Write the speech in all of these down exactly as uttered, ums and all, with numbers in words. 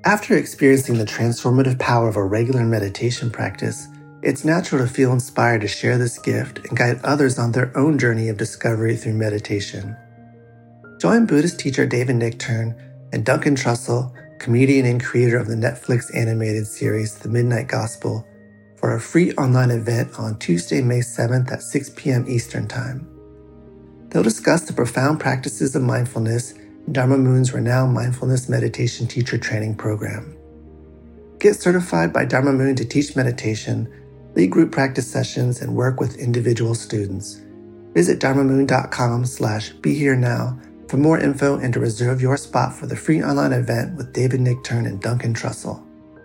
After experiencing the transformative power of a regular meditation practice, it's natural to feel inspired to share this gift and guide others on their own journey of discovery through meditation. Join Buddhist teacher David Nichtern and Duncan Trussell, comedian and creator of the Netflix animated series The Midnight Gospel, for a free online event on Tuesday, May seventh at six p.m. Eastern Time. They'll discuss the profound practices of mindfulness in Dharma Moon's renowned mindfulness meditation teacher training program. Get certified by Dharma Moon to teach meditation, lead group practice sessions, and work with individual students. Visit dharmamoon.com slash be here now for more info and to reserve your spot for the free online event with David Nichtern and Duncan Trussell.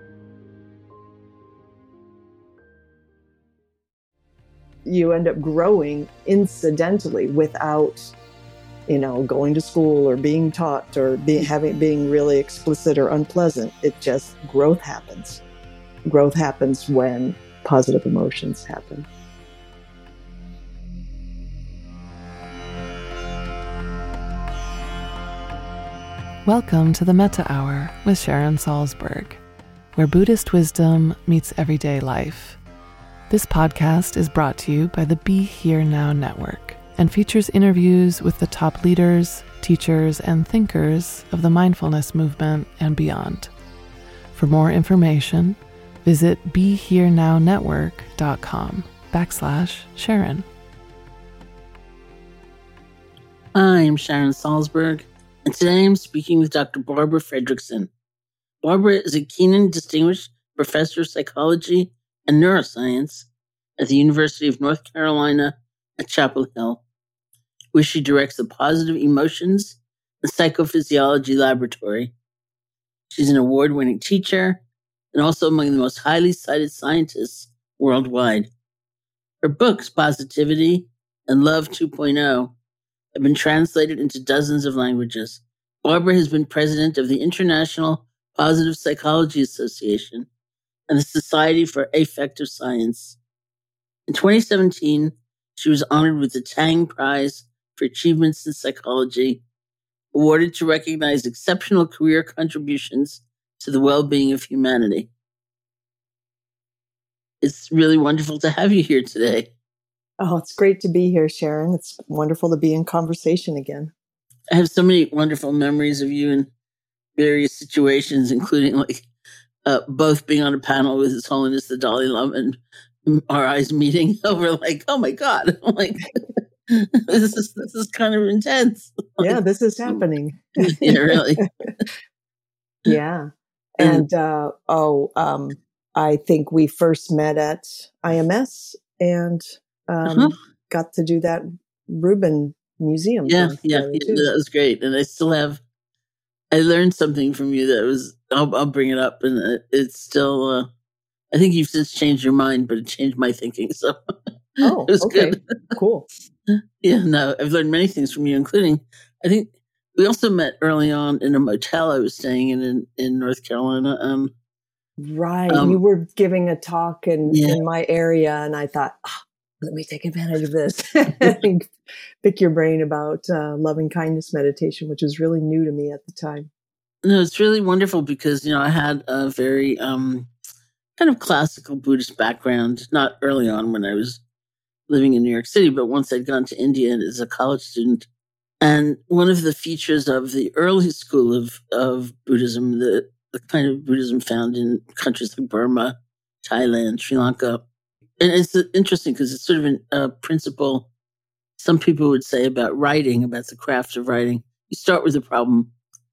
You end up growing incidentally without, you know, going to school or being taught or being having being really explicit or unpleasant. It just growth happens. Growth happens when positive emotions happen. Welcome to the Metta Hour with Sharon Salzberg, where Buddhist wisdom meets everyday life. This podcast is brought to you by the Be Here Now Network and features interviews with the top leaders, teachers, and thinkers of the mindfulness movement and beyond. For more information, visit BeHereNowNetwork.com backslash Sharon. I'm Sharon Salzberg, and today I'm speaking with Doctor Barbara Fredrickson. Barbara is a Kenan Distinguished Professor of Psychology and Neuroscience at the University of North Carolina at Chapel Hill, where she directs the Positive Emotions and Psychophysiology Laboratory. She's an award-winning teacher and also among the most highly cited scientists worldwide. Her books, Positivity and Love two point oh, have been translated into dozens of languages. Barbara has been president of the International Positive Psychology Association and the Society for Affective Science. In twenty seventeen, she was honored with the Tang Prize for Achievements in Psychology, awarded to recognize exceptional career contributions to the well-being of humanity. It's really wonderful to have you here today. Oh, it's great to be here, Sharon. It's wonderful to be in conversation again. I have so many wonderful memories of you in various situations, including like uh, both being on a panel with His Holiness the Dalai Lama and our eyes meeting over like, oh my God, I'm like, this is this is kind of intense. Like, yeah, this is happening. Yeah, really. Yeah. And, uh, oh, um, I think we first met at I M S and um, uh-huh. got to do that Rubin Museum. Yeah, yeah, yeah that was great. And I still have, I learned something from you that was, I'll, I'll bring it up. And it's still, uh, I think you've since changed your mind, but it changed my thinking. So oh, it was okay. good. Cool. Yeah, no, I've learned many things from you, including, I think we also met early on in a motel I was staying in in, in North Carolina. Um, right. um, you were giving a talk in, yeah. in my area, and I thought, oh, let me take advantage of this. Pick your brain about uh, loving kindness meditation, which was really new to me at the time. No, it's really wonderful because, you know, I had a very um, kind of classical Buddhist background, not early on when I was living in New York City, but once I'd gone to India as a college student. And one of the features of the early school of, of Buddhism, the, the kind of Buddhism found in countries like Burma, Thailand, Sri Lanka, and it's interesting because it's sort of a uh, principle some people would say about writing, about the craft of writing. You start with a problem,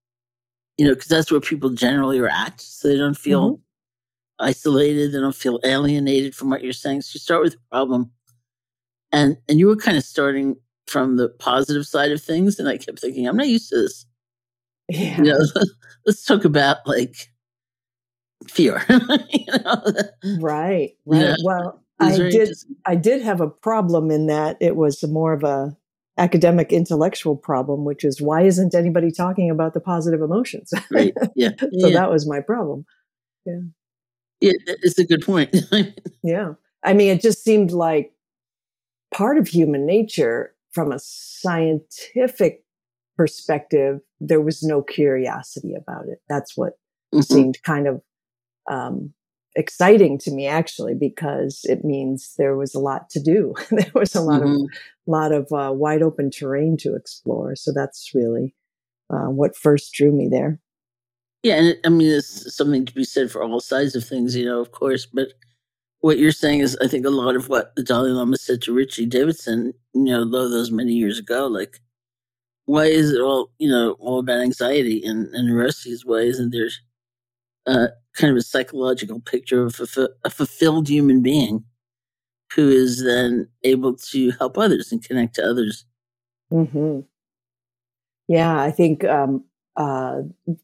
you know, because that's where people generally are at, so they don't feel mm-hmm. isolated, they don't feel alienated from what you're saying. So you start with a problem. And and you were kind of starting from the positive side of things, and I kept thinking, I'm not used to this. Yeah. You know, let's talk about like fear. you know? Right, right. Yeah. Well, I did. I did have a problem in that it was more of a academic, intellectual problem, which is why isn't anybody talking about the positive emotions? Right. Yeah. so yeah. that was my problem. Yeah. Yeah, it's a good point. Yeah. I mean, it just seemed like part of human nature from a scientific perspective, there was no curiosity about it. That's what mm-hmm. seemed kind of um, exciting to me, actually, because it means there was a lot to do. There was a lot mm-hmm. of lot of uh, wide open terrain to explore. So that's really uh, what first drew me there. Yeah, and it, I mean, it's something to be said for all sides of things, you know, of course. But what you're saying is, I think, a lot of what the Dalai Lama said to Richie Davidson, you know, though those many years ago, like, why is it all, you know, all about anxiety and, and neuroses? Why isn't there uh, kind of a psychological picture of a, a fulfilled human being who is then able to help others and connect to others? Mm-hmm. Yeah, I think um, uh,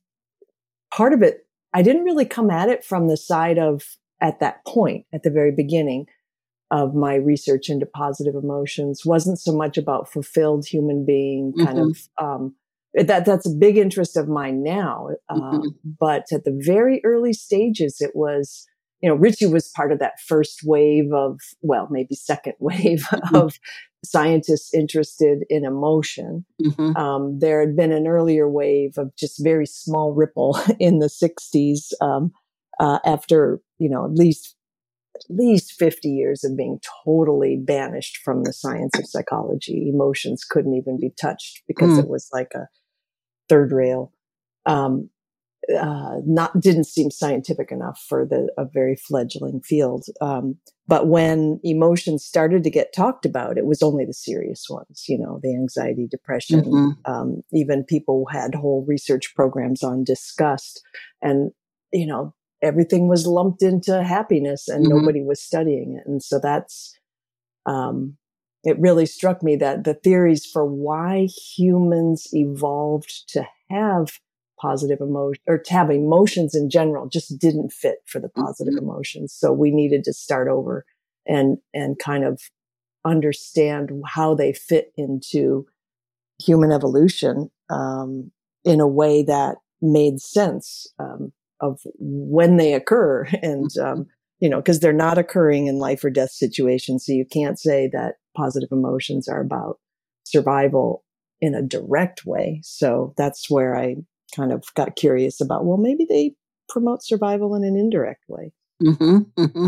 part of it, I didn't really come at it from the side of, at that point, at the very beginning of my research into positive emotions, wasn't so much about fulfilled human being, kind mm-hmm. of, um, that that's a big interest of mine now. Uh, mm-hmm. But at the very early stages, it was, you know, Richie was part of that first wave of, well, maybe second wave mm-hmm. of scientists interested in emotion. Mm-hmm. Um, there had been an earlier wave of just very small ripple in the sixties, um, uh, after, you know, at least at least fifty years of being totally banished from the science of psychology. Emotions couldn't even be touched because mm. it was like a third rail. Um, uh, not, didn't seem scientific enough for the, a very fledgling field. Um, but when emotions started to get talked about, it was only the serious ones, you know, the anxiety, depression, mm-hmm. um, even people had whole research programs on disgust, and, you know, everything was lumped into happiness and mm-hmm. nobody was studying it. And so that's, um, it really struck me that the theories for why humans evolved to have positive emotion, or to have emotions in general, just didn't fit for the positive mm-hmm. emotions. So we needed to start over and, and kind of understand how they fit into human evolution, um, in a way that made sense, um, of when they occur. And, um, you know, cause they're not occurring in life or death situations. So you can't say that positive emotions are about survival in a direct way. So that's where I kind of got curious about, well, maybe they promote survival in an indirect way. Mm-hmm, mm-hmm.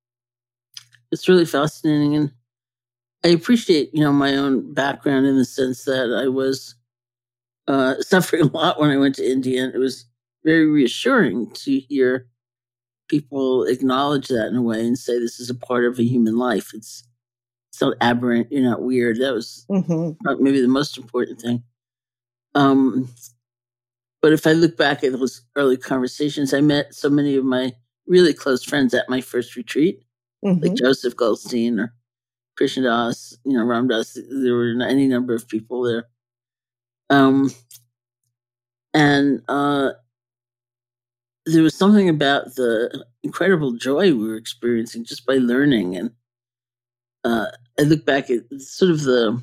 It's really fascinating. And I appreciate, you know, my own background in the sense that I was uh, suffering a lot when I went to India. And it was very reassuring to hear people acknowledge that in a way and say this is a part of a human life. It's, it's not aberrant. You're not weird. That was mm-hmm. maybe the most important thing. Um, but if I look back at those early conversations, I met so many of my really close friends at my first retreat, mm-hmm. like Joseph Goldstein or Krishna Das, you know, Ram Das. There were any number of people there. Um, and uh, there was something about the incredible joy we were experiencing just by learning. And uh, I look back at sort of the,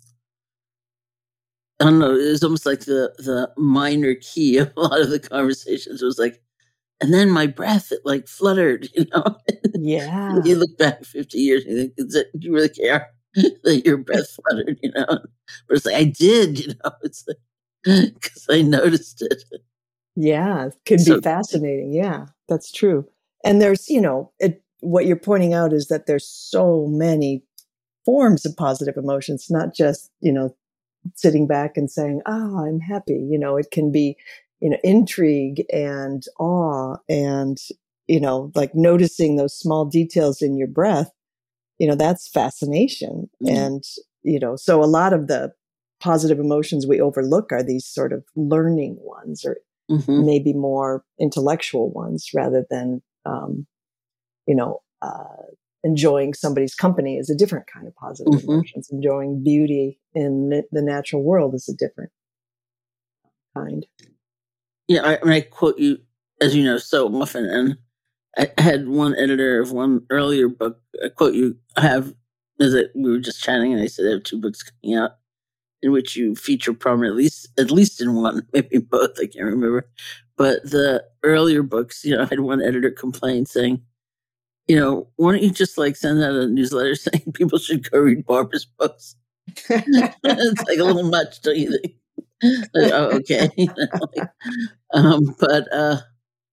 I don't know, it was almost like the, the minor key of a lot of the conversations. It was like, and then my breath, it like fluttered, you know? Yeah. You look back fifty years and you think, is it, do you really care that your breath fluttered, you know? But it's like, I did, you know? It's like, because I noticed it. Yeah, it could so, be fascinating. Yeah, that's true. And there's, you know, it, what you're pointing out is that there's so many forms of positive emotions, not just, you know, sitting back and saying, oh, I'm happy. You know, it can be, you know, intrigue and awe and, you know, like noticing those small details in your breath, you know, that's fascination. Mm-hmm. And, you know, so a lot of the positive emotions we overlook are these sort of learning ones, or mm-hmm. maybe more intellectual ones, rather than, um, you know, uh, enjoying somebody's company is a different kind of positive mm-hmm. emotions. Enjoying beauty in the natural world is a different kind. Yeah, I, I, mean, I quote you, as you know, so often. And I had one editor of one earlier book, I quote you, I have, as it, we were just chatting, and I said I have two books coming out in which you feature prominently, at least, at least in one, maybe both, I can't remember. But the earlier books, you know, I had one editor complain saying, you know, why don't you just like send out a newsletter saying people should go read Barbara's books? It's like a little much, don't you think? Like, oh, okay. You know, like, um, but uh,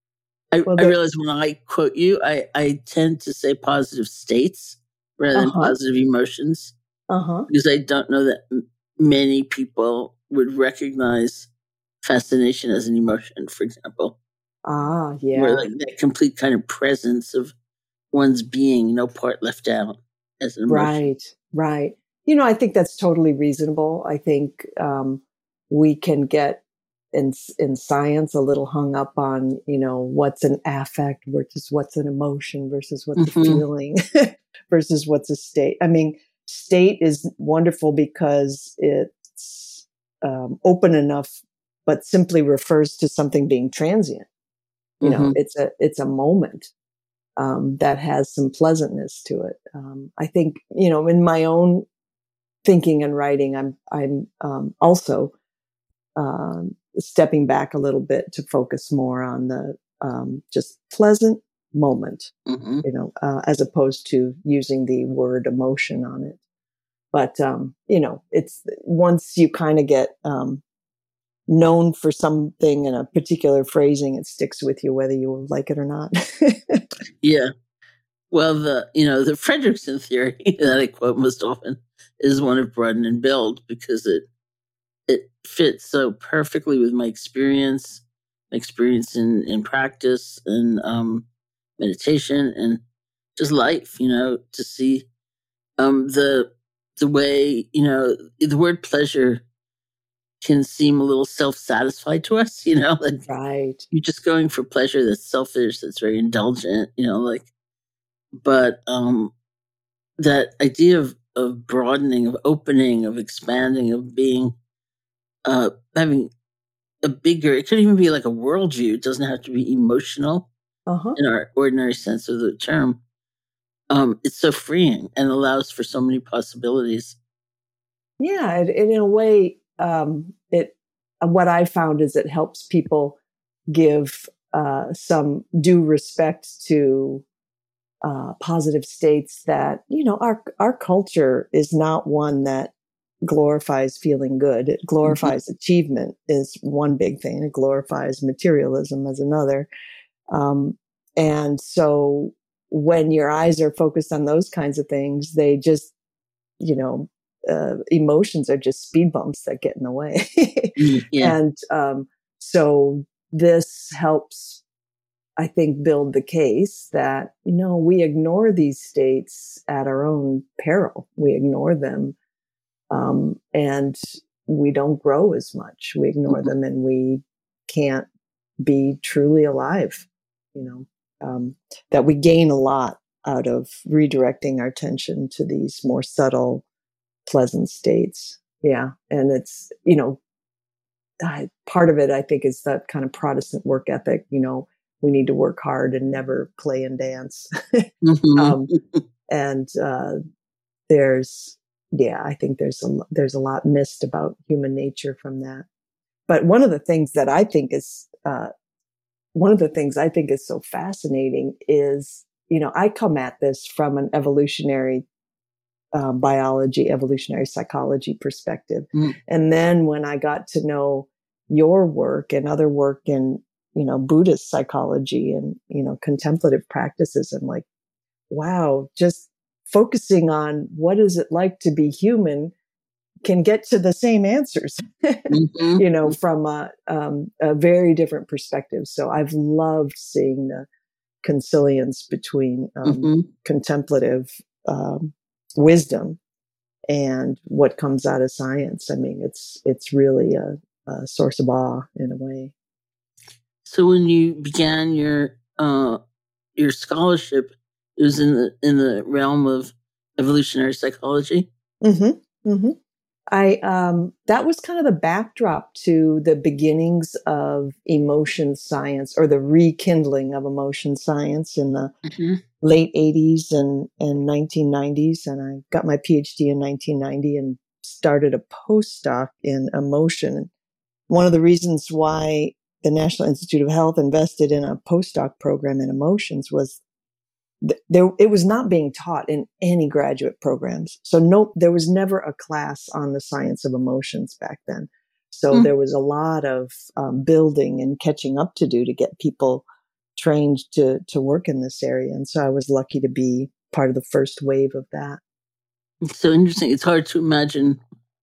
I, Well, I there, realize when I quote you, I, I tend to say positive states rather than uh-huh, positive emotions uh-huh. because I don't know that m- many people would recognize fascination as an emotion, for example, Ah, where yeah. like that complete kind of presence of one's being, no part left out as an emotion. Right, right. You know, I think that's totally reasonable. I think um, we can get in in science a little hung up on, you know, what's an affect versus what's an emotion versus what's a Mm-hmm. feeling versus what's a state. I mean, state is wonderful because it's um, open enough, but simply refers to something being transient. You know, Mm-hmm. it's a it's a moment um, that has some pleasantness to it. Um, I think, you know, in my own thinking and writing, I'm I'm um, also um, stepping back a little bit to focus more on the um, just pleasant moment, Mm-hmm. you know, uh, as opposed to using the word emotion on it. But um, you know, it's once you kind of get um, known for something in a particular phrasing, it sticks with you whether you like it or not. Yeah. Well, the you know the Fredrickson theory that I quote most often is one of broaden and build because it it fits so perfectly with my experience, my experience in in practice and um, meditation and just life. You know, to see um, the the way you know the word pleasure can seem a little self satisfied to us. You know, like Right. you're just going for pleasure that's selfish, that's very indulgent. You know, like but um that idea of, of broadening, of opening, of expanding, of being, uh, having a bigger, it could even be like a worldview. It doesn't have to be emotional Uh-huh. in our ordinary sense of the term. Um, it's so freeing and allows for so many possibilities. Yeah, it, it, in a way, um, it what I found is it helps people give uh, some due respect to uh, positive states that you know our our culture is not one that glorifies feeling good. It Mhm. glorifies achievement is one big thing. It glorifies materialism as another. Um, and so when your eyes are focused on those kinds of things, they just you know, uh, emotions are just speed bumps that get in the way. Mm, yeah. and um, so this helps, I think, build the case that, you know, we ignore these states at our own peril. We ignore them um, and we don't grow as much. We ignore Mhm. them and we can't be truly alive, you know, um, that we gain a lot out of redirecting our attention to these more subtle pleasant states. Yeah. And it's, you know, I, part of it, I think, is that kind of Protestant work ethic. You know, we need to work hard and never play and dance. Mhm. um, and uh, there's, yeah, I think there's a, there's a lot missed about human nature from that. But one of the things that I think is, uh, one of the things I think is so fascinating is, you know, I come at this from an evolutionary uh, biology, evolutionary psychology perspective. Mm. And then when I got to know your work and other work in, you know, Buddhist psychology and, you know, contemplative practices, I'm like, wow, just focusing on what is it like to be human can get to the same answers, Mhm. you know, from a, um, a very different perspective. So I've loved seeing the consilience between um, Mhm. contemplative um, wisdom and what comes out of science. I mean, it's it's really a, a source of awe in a way. So when you began your uh, your scholarship, it was in the in the realm of evolutionary psychology. Mm-hmm. Mm-hmm. I um, that was kind of the backdrop to the beginnings of emotion science or the rekindling of emotion science in the Mhm. late eighties and, and nineteen nineties. And I got my PhD in nineteen ninety and started a postdoc in emotion. One of the reasons why the National Institute of Health invested in a postdoc program in emotions was th- there, it was not being taught in any graduate programs. So no, there was never a class on the science of emotions back then. So Mm. there was a lot of um, building and catching up to do to get people trained to to work in this area. And so I was lucky to be part of the first wave of that. It's so interesting. It's hard to imagine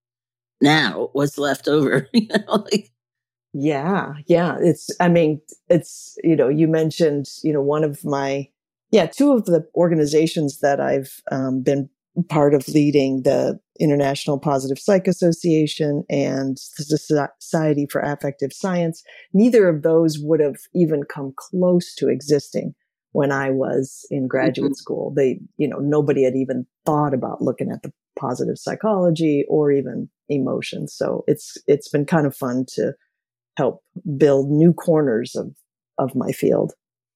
now what's left over. you know, like Yeah, yeah. It's, I mean, it's, you know, you mentioned, you know, one of my, yeah, two of the organizations that I've um, been part of leading, the International Positive Psych Association and the Society for Affective Science. Neither of those would have even come close to existing when I was in graduate mm-hmm. school. They, you know, nobody had even thought about looking at the positive psychology or even emotions. So it's, it's been kind of fun to help build new corners of, of my field.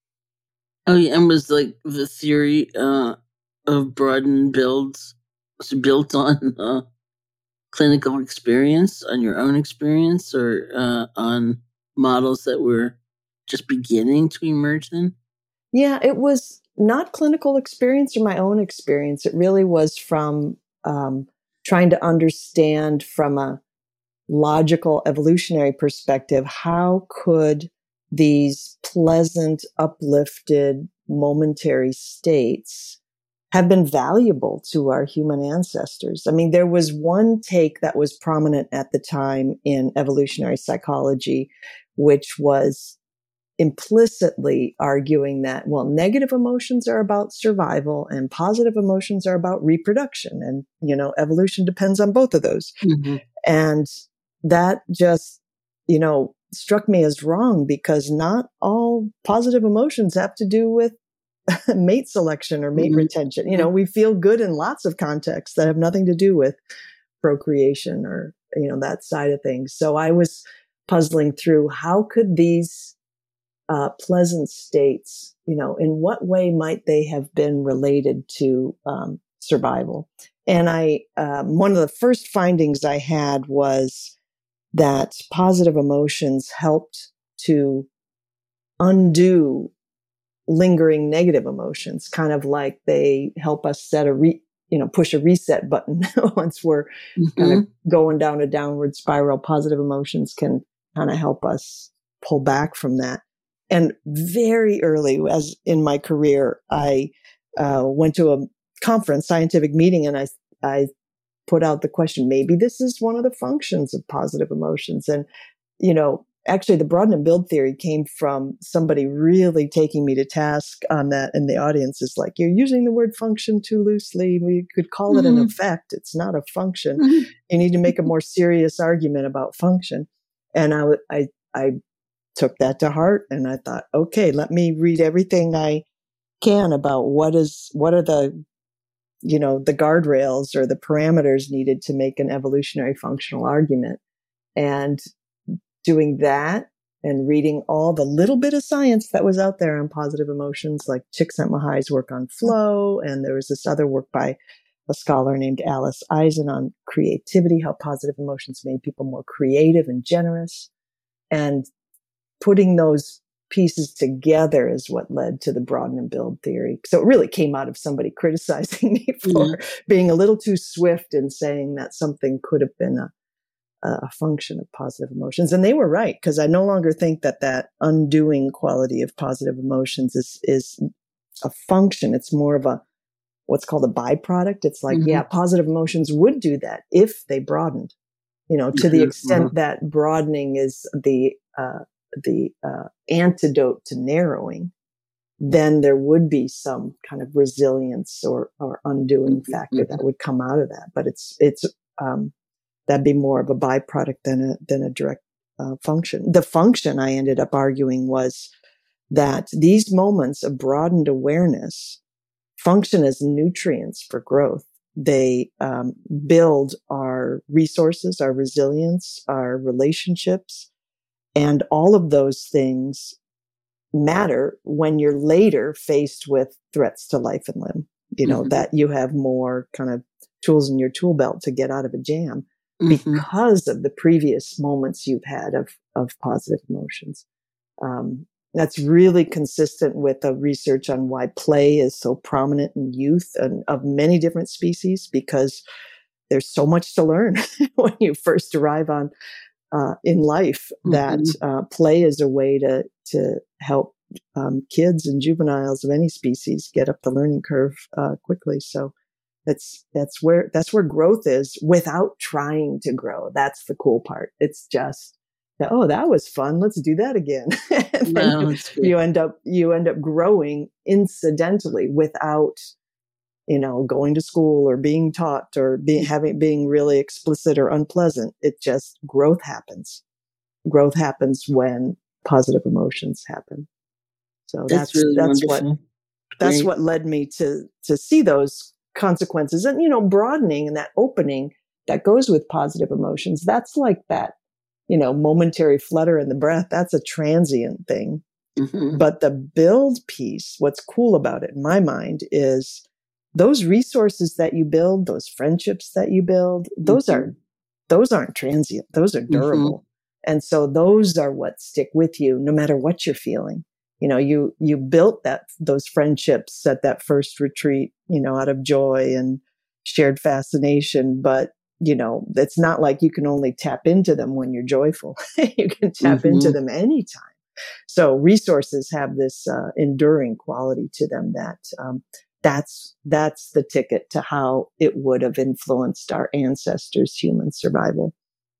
Oh, yeah. And was like the theory uh, of broaden builds was built on uh, clinical experience, on your own experience, or uh, on models that were just beginning to emerge then? Yeah, it was not clinical experience or my own experience. It really was from um, trying to understand from a logical evolutionary perspective, how could these pleasant, uplifted, momentary states have been valuable to our human ancestors? I mean, there was one take that was prominent at the time in evolutionary psychology, which was implicitly arguing that, well, negative emotions are about survival and positive emotions are about reproduction. And, you know, evolution depends on both of those. Mm-hmm. And that just, you know, struck me as wrong, because not all positive emotions have to do with mate selection or mate mm-hmm. retention. You know, we feel good in lots of contexts that have nothing to do with procreation or, you know, that side of things. So I was puzzling through, how could these uh, pleasant states, you know, in what way might they have been related to um, survival? And I, um, one of the first findings I had was that positive emotions helped to undo lingering negative emotions, kind of like they help us set a re, you know, push a reset button once we're mm-hmm. kind of going down a downward spiral. Positive emotions can kind of help us pull back from that. And very early, as in my career, I uh, went to a conference, scientific meeting, and I, I put out the question, maybe this is one of the functions of positive emotions. And, you know, actually the broaden and build theory came from somebody really taking me to task on that. And the audience is like, you're using the word function too loosely. We could call it mm-hmm. an effect. It's not a function. Mm-hmm. You need to make a more serious argument about function. And I, I, I took that to heart, and I thought, okay, let me read everything I can about what is, what are the, you know, the guardrails or the parameters needed to make an evolutionary functional argument. And doing that and reading all the little bit of science that was out there on positive emotions, like Csikszentmihalyi's work on flow. And there was this other work by a scholar named Alice Eisen on creativity, how positive emotions made people more creative and generous. And putting those pieces together is what led to the broaden and build theory. So it really came out of somebody criticizing me for mm-hmm. being a little too swift in saying that something could have been a, a function of positive emotions. And they were right, because I no longer think that that undoing quality of positive emotions is, is a function. It's more of a, what's called a byproduct. It's like, mm-hmm. yeah, positive emotions would do that if they broadened, you know, to mm-hmm. the extent mm-hmm. that broadening is the, uh, the uh, antidote to narrowing, then there would be some kind of resilience or, or undoing factor that would come out of that. But it's, it's, um, that'd be more of a byproduct than a, than a direct uh, function. The function I ended up arguing was that these moments of broadened awareness function as nutrients for growth. They um, build our resources, our resilience, our relationships. And all of those things matter when you're later faced with threats to life and limb, you know, mm-hmm. that you have more kind of tools in your tool belt to get out of a jam mm-hmm. because of the previous moments you've had of, of positive emotions. Um, that's really consistent with the research on why play is so prominent in youth and of many different species, because there's so much to learn when you first arrive on Uh, in life, that mm-hmm. uh, play is a way to to help um, kids and juveniles of any species get up the learning curve uh, quickly. So that's that's where that's where growth is without trying to grow. That's the cool part. It's just that, oh, that was fun. Let's do that again. And then No, you, it's good. you end up you end up growing incidentally without, you know, going to school or being taught or being having being really explicit or unpleasant. It just growth happens. Growth happens when positive emotions happen. So That's that's really that's wonderful. what that's Great. what led me to to see those consequences and, you know, broadening and that opening that goes with positive emotions. That's like that, you know, momentary flutter in the breath. That's a transient thing. Mhm. But the build piece, what's cool about it in my mind is those resources that you build, those friendships that you build, those Mhm. are, those aren't transient. Those are Mhm. durable. And so those are what stick with you no matter what you're feeling. You know, you, you built that, those friendships at that first retreat, you know, out of joy and shared fascination. But, you know, it's not like you can only tap into them when you're joyful. You can tap into Mhm. them anytime. So resources have this uh, enduring quality to them that, um, that's, that's the ticket to how it would have influenced our ancestors' human survival.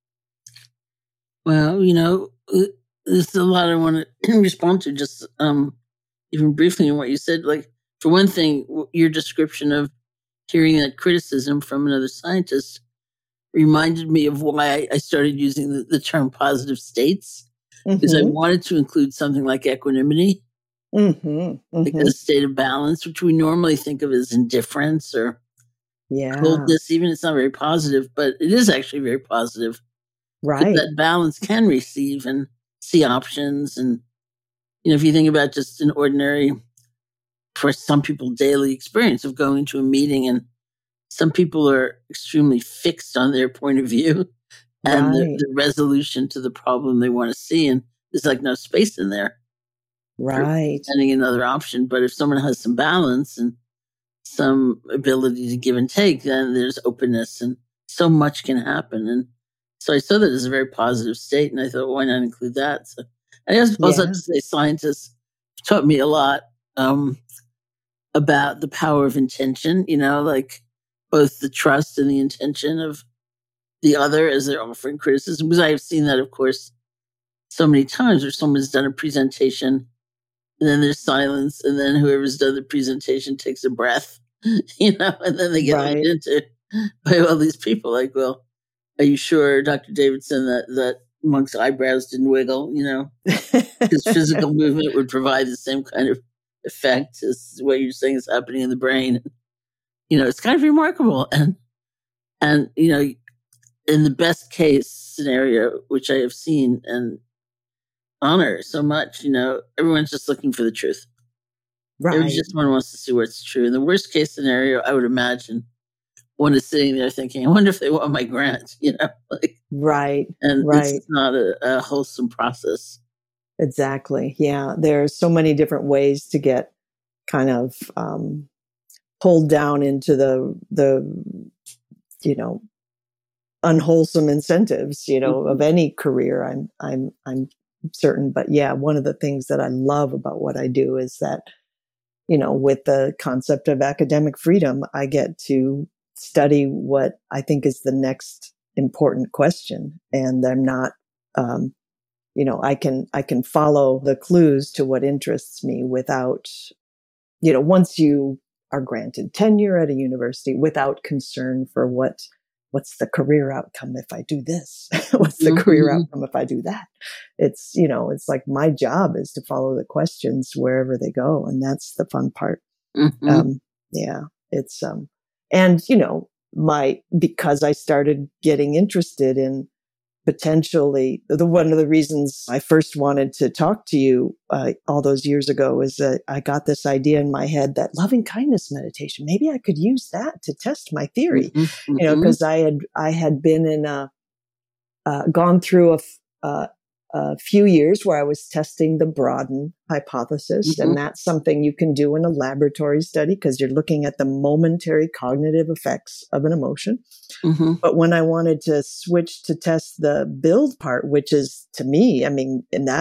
Well, you know, uh, there's a lot I want to respond to, just um, even briefly in what you said. Like, for one thing, w- your description of hearing that criticism from another scientist reminded me of why I I started using the, the term positive states, because I Mm-hmm. wanted to include something like equanimity, Mm-hmm. like Mm-hmm. a state of balance, which we normally think of as indifference or Yeah. coldness. Even it's not very positive, but it is actually very positive. Because Right. that balance can receive and see options. And, you know, if you think about just an ordinary, for some people, daily experience of going to a meeting, and some people are extremely fixed on their point of view and the, Right. the resolution to the problem they want to see. And there's like no space in there for Right. presenting another option. But if someone has some balance and some ability to give and take, then there's openness and so much can happen. And so I saw that as a very positive state, and I thought, why not include that? So I guess also have Yeah. to say, scientists taught me a lot um, about the power of intention, you know, like both the trust and the intention of the other as they're offering criticism. Because I have seen that, of course, so many times where someone's done a presentation and then there's silence, and then whoever's done the presentation takes a breath, you know, and then they get leaned Right. into by all these people. Like, well, are you sure, Doctor Davidson, that that monk's eyebrows didn't wiggle? You know, his physical movement would provide the same kind of effect as what you're saying is happening in the brain. You know, it's kind of remarkable, and and you know, in the best case scenario, which I have seen and honor so much, you know, everyone's just looking for the truth. Everyone Right. just one wants to see what's true. In the worst case scenario, I would imagine one is sitting there thinking, I wonder if they want my grant, you know, like, Right. and it's Right. not a, a wholesome process. Exactly. Yeah. There's so many different ways to get kind of um, pulled down into the the you know unwholesome incentives, you know, Mhm. of any career. I'm I'm I'm certain, but yeah, one of the things that I love about what I do is that, you know, with the concept of academic freedom, I get to study what I think is the next important question, and I'm not. Um, you know, I can I can follow the clues to what interests me without, you know, once you are granted tenure at a university without concern for what what's the career outcome if I do this? What's the career Mhm. outcome if I do that? It's, you know, it's like my job is to follow the questions wherever they go. And that's the fun part. Mhm. Um, yeah, it's, um, and, you know, my, because I started getting interested in potentially the one of the reasons I first wanted to talk to you uh, all those years ago is that I got this idea in my head that loving kindness meditation, maybe I could use that to test my theory, Mhm. you know, Mhm. because I had I had been in a uh, gone through a, f- uh, a few years where I was testing the Broaden hypothesis, Mhm. and that's something you can do in a laboratory study because you're looking at the momentary cognitive effects of an emotion. Mhm. But when I wanted to switch to test the build part, which is to me, I mean, and that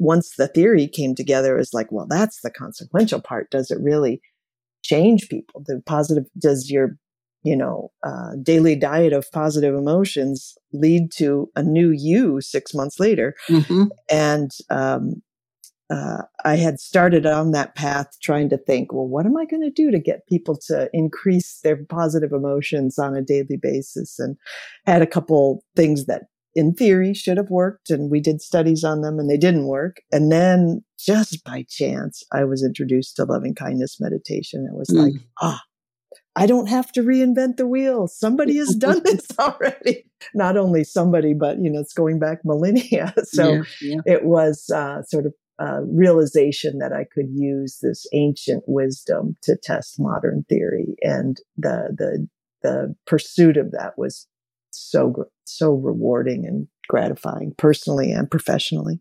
once the theory came together, it's like, well, that's the consequential part. Does it really change people? The positive, does your, you know, uh, daily diet of positive emotions lead to a new you six months later? Mm-hmm. And, um, uh, I had started on that path trying to think, well, what am I going to do to get people to increase their positive emotions on a daily basis? And had a couple things that in theory should have worked, and we did studies on them and they didn't work. And then just by chance, I was introduced to loving kindness meditation. It was mm. like, ah, I don't have to reinvent the wheel. Somebody has done this already. Not only somebody, but, you know, it's going back millennia. So yeah, yeah. it was uh, sort of Uh, realization that I could use this ancient wisdom to test modern theory, and the the the pursuit of that was so so rewarding and gratifying, personally and professionally.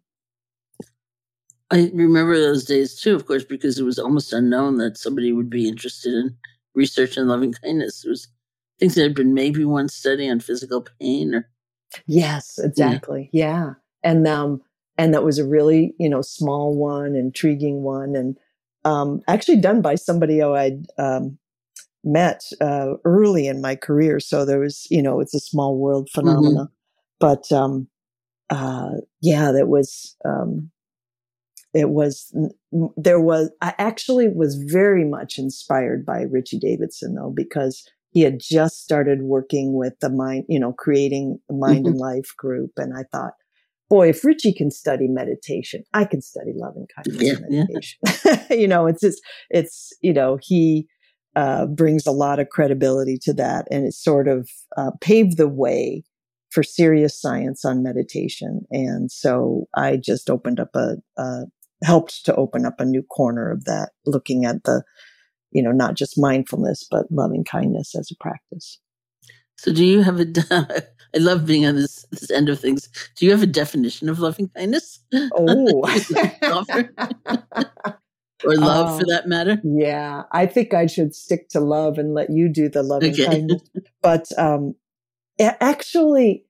I remember those days too, of course, because it was almost unknown that somebody would be interested in research in loving kindness. It was things that had been maybe one study on physical pain, or yes, exactly, yeah, yeah. and um. And that was a really, you know, small one, intriguing one, and um, actually done by somebody who I'd um, met uh, early in my career. So there was, you know, it's a small world phenomena. Mm-hmm. But um, uh, yeah, that was, um, it was, there was, I actually was very much inspired by Richie Davidson, though, because he had just started working with the mind, you know, creating a Mind mm-hmm. and Life group. And I thought, boy, if Richie can study meditation, I can study loving kindness yeah, meditation. Yeah. you know, it's just, it's, you know, he uh, brings a lot of credibility to that, and it sort of uh, paved the way for serious science on meditation. And so I just opened up a, uh, helped to open up a new corner of that, looking at the, you know, not just mindfulness, but loving kindness as a practice. So do you have a, I love being on this, this end of things. Do you have a definition of loving kindness? Oh. Or love um, for that matter? Yeah, I think I should stick to love and let you do the loving okay. kindness. But um, actually,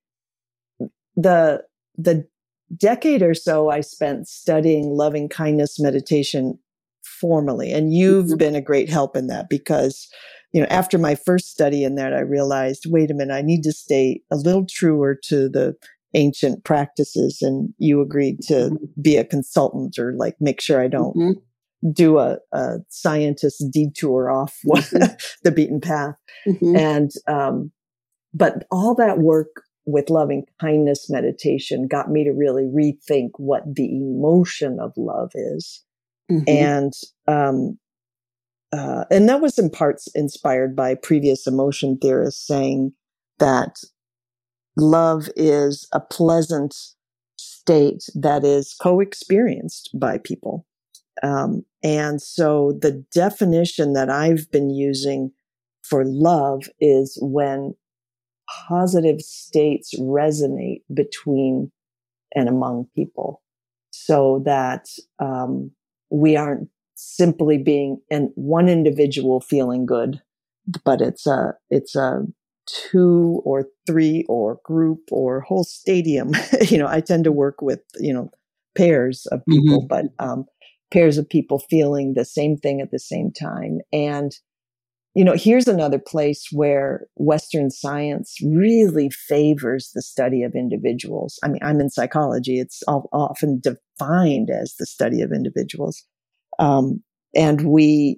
the the decade or so I spent studying loving kindness meditation formally, and you've mm-hmm. been a great help in that, because you know, after my first study in that, I realized, wait a minute, I need to stay a little truer to the ancient practices. And you agreed to mm-hmm. be a consultant, or like make sure I don't mm-hmm. do a, a scientist detour off mm-hmm. the beaten path. Mm-hmm. And, um, but all that work with loving kindness meditation got me to really rethink what the emotion of love is. Mm-hmm. And, um, Uh, and that was in parts inspired by previous emotion theorists saying that love is a pleasant state that is co-experienced by people. Um, and so the definition that I've been using for love is when positive states resonate between and among people, so that um, we aren't simply being and one individual feeling good, but it's a it's a two or three or group or whole stadium. you know, I tend to work with you know pairs of people, mm-hmm. but um, pairs of people feeling the same thing at the same time. And you know, here's another place where Western science really favors the study of individuals. I mean, I'm in psychology; it's often defined as the study of individuals. Um, and we,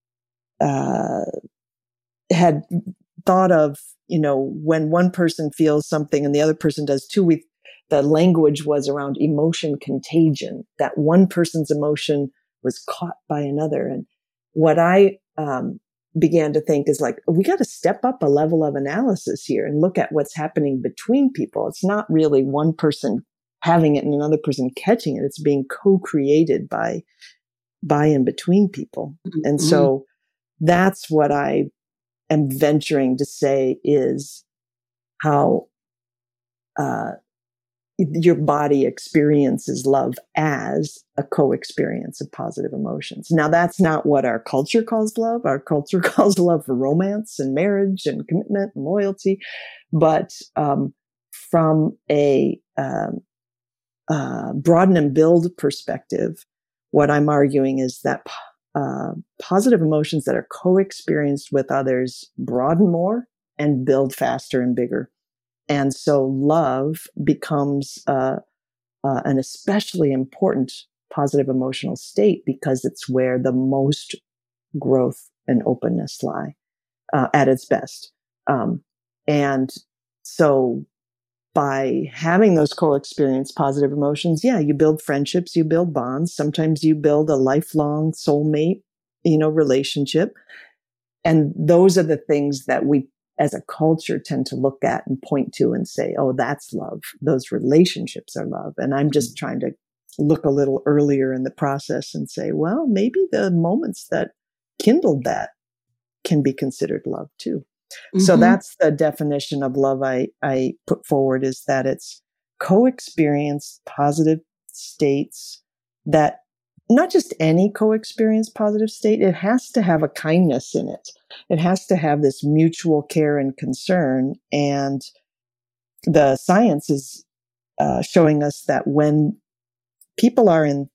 uh, had thought of, you know, when one person feels something and the other person does too, we, the language was around emotion contagion, that one person's emotion was caught by another. And what I, um, began to think is like, we got to step up a level of analysis here and look at what's happening between people. It's not really one person having it and another person catching it. It's being co-created by by and between people. Mm-hmm. And so that's what I am venturing to say is how uh, your body experiences love as a co-experience of positive emotions. Now, that's not what our culture calls love. Our culture calls love for romance and marriage and commitment and loyalty. But um, from a um, uh, broaden and build perspective, what I'm arguing is that uh, positive emotions that are co-experienced with others broaden more and build faster and bigger. And so love becomes uh, uh, an especially important positive emotional state because it's where the most growth and openness lie uh, at its best. Um, and so by having those co-experience positive emotions, yeah, you build friendships, you build bonds. Sometimes you build a lifelong soulmate, you know, relationship. And those are the things that we as a culture tend to look at and point to and say, oh, that's love. Those relationships are love. And I'm just trying to look a little earlier in the process and say, well, maybe the moments that kindled that can be considered love too. Mm-hmm. So that's the definition of love I, I put forward, is that it's co-experienced positive states that not just any co-experienced positive state, it has to have a kindness in it. It has to have this mutual care and concern. And the science is uh, showing us that when people are in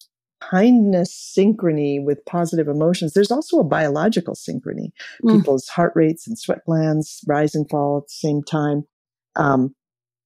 kindness synchrony with positive emotions, there's also a biological synchrony. Mm. People's heart rates and sweat glands rise and fall at the same time. Um,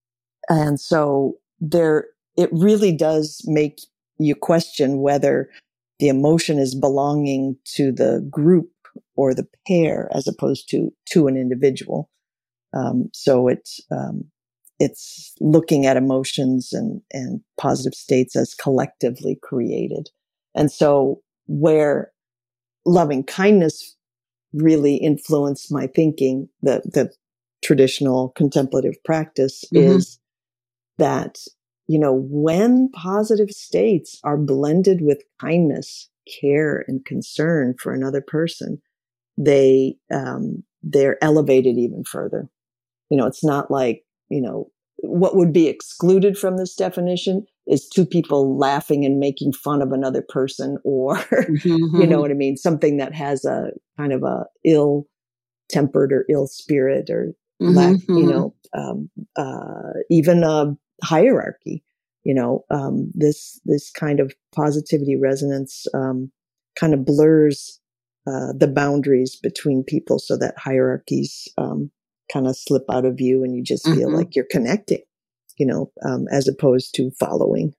and so there, it really does make you question whether the emotion is belonging to the group or the pair as opposed to, to an individual. Um, so it's, um, it's looking at emotions and, and positive states as collectively created. And so where loving kindness really influenced my thinking, the, the traditional contemplative practice mm-hmm. is that, you know, when positive states are blended with kindness, care, and concern for another person, they, um, they're elevated even further. You know, it's not like, you know, what would be excluded from this definition is two people laughing and making fun of another person, or, mm-hmm. you know what I mean? Something that has a kind of a ill tempered or ill spirit or mm-hmm. lack, you know, um, uh, even a hierarchy, you know, um, this, this kind of positivity resonance, um, kind of blurs, uh, the boundaries between people so that hierarchies, um, kind of slip out of view and you just feel mm-hmm. like you're connecting, you know, um, as opposed to following.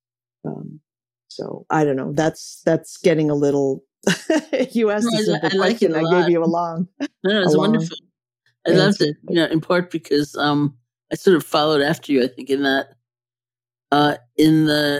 Um, so I don't know. That's, that's getting a little, you asked no, a simple I, I question. Like I gave you a long. No, no, it's wonderful. I answer. Loved it, you know, in part because, um, I sort of followed after you, I think, in that, uh, in the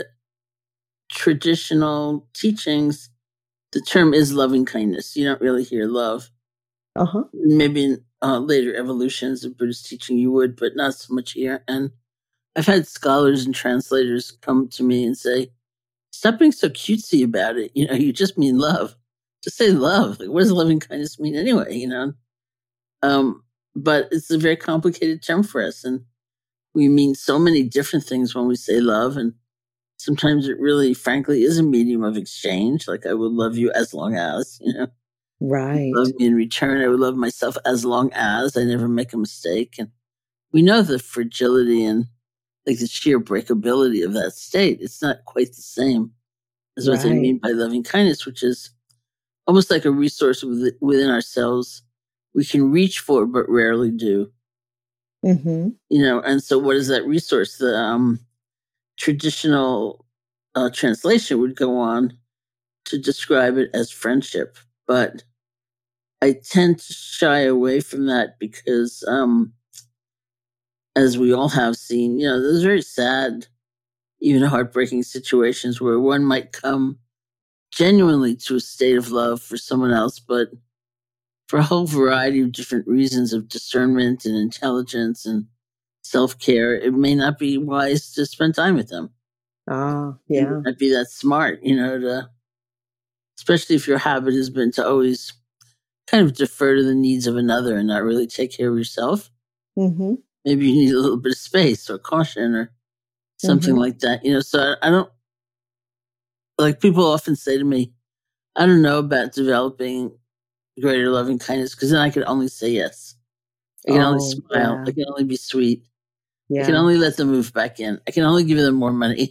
traditional teachings, the term is loving kindness. You don't really hear love. Uh-huh. Maybe in uh, later evolutions of Buddhist teaching you would, but not so much here. And I've had scholars and translators come to me and say, stop being so cutesy about it. You know, you just mean love. Just say love. Like, what does loving kindness mean anyway, you know? Um, but it's a very complicated term for us. And we mean so many different things when we say love. And sometimes it really, frankly, is a medium of exchange. Like, I would love you as long as, you know? Right. Love me in return. I would love myself as long as I never make a mistake. And we know the fragility and like the sheer breakability of that state. It's not quite the same as what right. they mean by loving kindness, which is almost like a resource within ourselves we can reach for, but rarely do. Mm-hmm. You know, and so what is that resource? The um, traditional uh, translation would go on to describe it as friendship. But I tend to shy away from that because, um, as we all have seen, you know, there's very sad, even heartbreaking situations where one might come genuinely to a state of love for someone else, but for a whole variety of different reasons of discernment and intelligence and self-care, it may not be wise to spend time with them. Ah, yeah. It might not be that smart, you know, to, especially if your habit has been to always kind of defer to the needs of another and not really take care of yourself. Mm-hmm. Maybe you need a little bit of space or caution or something mm-hmm. like that. You know, so I, I don't, like people often say to me, I don't know about developing greater loving kindness because then I can only say yes. I can oh, only smile. Yeah. I can only be sweet. Yeah. I can only let them move back in. I can only give them more money.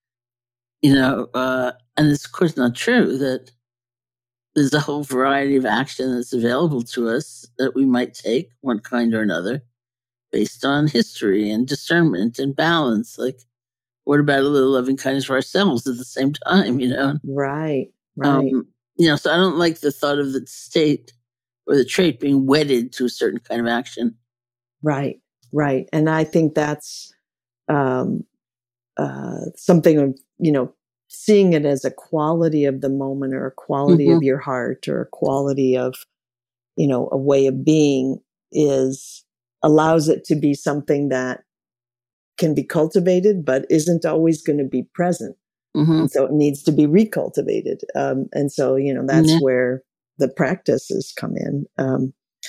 You know, uh, and it's of course not true that there's a whole variety of action that's available to us that we might take, one kind or another, based on history and discernment and balance. Like, what about a little loving kindness for ourselves at the same time, you know? Right, right. Um, you know, so I don't like the thought of the state or the trait being wedded to a certain kind of action. Right, right. And I think that's um, uh, something of, you know, seeing it as a quality of the moment or a quality Mm-hmm. of your heart or a quality of, you know, a way of being is allows it to be something that can be cultivated, but isn't always going to be present. Mm-hmm. And so it needs to be recultivated. Um, and so, you know, that's Yeah. where the practices come in. Um,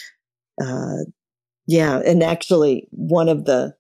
uh, yeah. And actually, one of the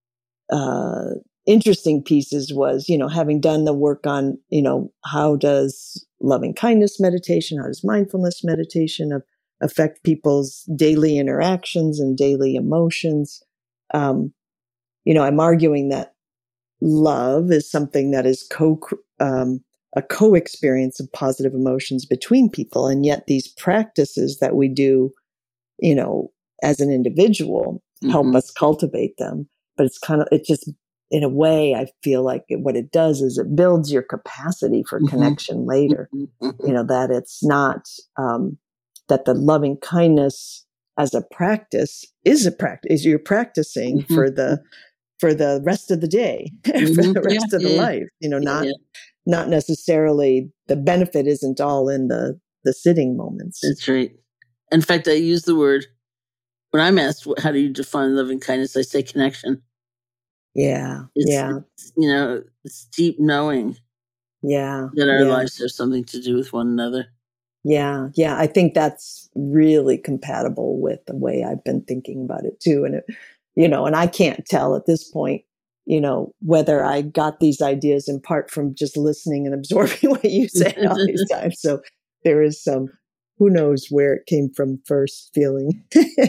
uh, interesting pieces was, you know, having done the work on, you know, how does loving kindness meditation, how does mindfulness meditation of, affect people's daily interactions and daily emotions? Um, you know, I'm arguing that love is something that is co um, a co-experience of positive emotions between people, and yet these practices that we do, you know, as an individual, help Mm-hmm. us cultivate them. But it's kind of it just in a way, I feel like it, what it does is it builds your capacity for Mm-hmm. connection later. Mm-hmm. You know, that it's not um, that the loving kindness as a practice is a practice is you're practicing Mm-hmm. for the for the rest of the day, Mm-hmm. for the rest Yeah, of the yeah, life, you know, yeah, not, yeah. not necessarily the benefit isn't all in the, the sitting moments. That's right. In fact, I use the word, when I'm asked, how do you define loving kindness? I say connection. Yeah. It's, yeah. it's, you know, it's deep knowing Yeah. that our yeah. lives have something to do with one another. Yeah. Yeah. I think that's really compatible with the way I've been thinking about it too. And, it, you know, and I can't tell at this point, you know, whether I got these ideas in part from just listening and absorbing what you say all these times. So there is some, who knows where it came from first feeling.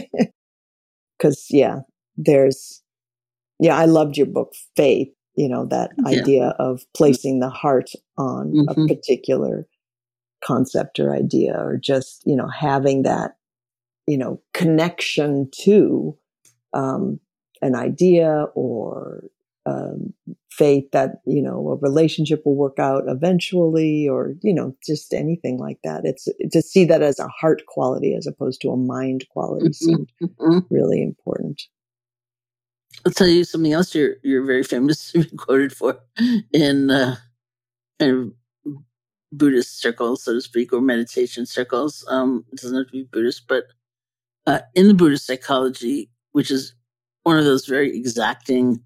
Because, yeah, there's, yeah, I loved your book, Faith, you know, that Yeah. idea of placing the heart on Mm-hmm. a particular concept or idea, or just, you know, having that, you know, connection to um, an idea or um, faith that, you know, a relationship will work out eventually, or, you know, just anything like that. It's to see that as a heart quality as opposed to a mind quality seemed Mm-hmm. really important. I'll tell you something else you're you're very famous to be quoted for in uh, kind of Buddhist circles, so to speak, or meditation circles. Um, it doesn't have to be Buddhist, but uh, in the Buddhist psychology, which is one of those very exacting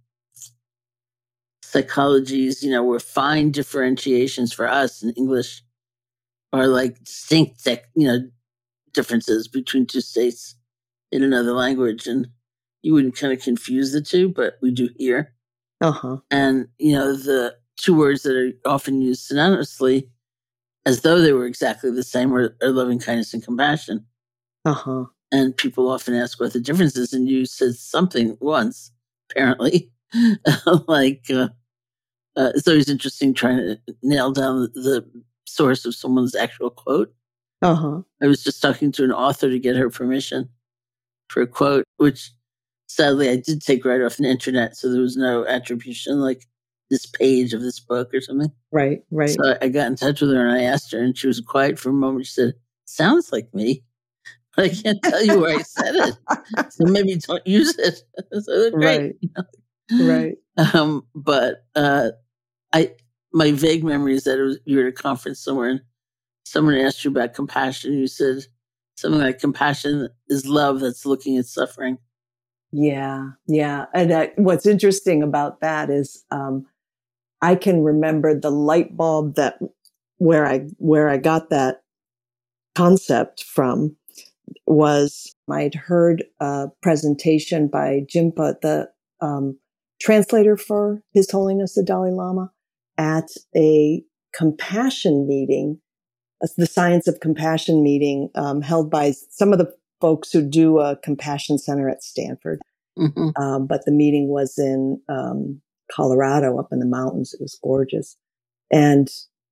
psychologies, you know, where fine differentiations for us in English are like distinct, you know, differences between two states in another language, and you wouldn't kind of confuse the two, but we do here. Uh-huh. And, you know, the two words that are often used synonymously as though they were exactly the same are, are loving kindness and compassion. Uh-huh. And people often ask what the difference is, and you said something once, apparently. like, uh, uh, it's always interesting trying to nail down the, the source of someone's actual quote. Uh-huh. I was just talking to an author to get her permission for a quote, which sadly I did take right off the internet, so there was no attribution like this page of this book or something. Right, right. So I got in touch with her and I asked her, and she was quiet for a moment. She said, "Sounds like me, but I can't tell you where I said it, so maybe don't use it." So great, right, you know? right. Um, but uh, I, my vague memory is that it was, you were at a conference somewhere, and someone asked you about compassion. You said something like, "Compassion is love that's looking at suffering." Yeah, yeah. And uh, what's interesting about that is um, I can remember the light bulb that where I where I got that concept from was I'd heard a presentation by Jinpa, the um, translator for His Holiness the Dalai Lama, at a compassion meeting, the Science of Compassion meeting um, held by some of the folks who do a compassion center at Stanford. Mm-hmm. Um, but the meeting was in um, Colorado, up in the mountains. It was gorgeous. And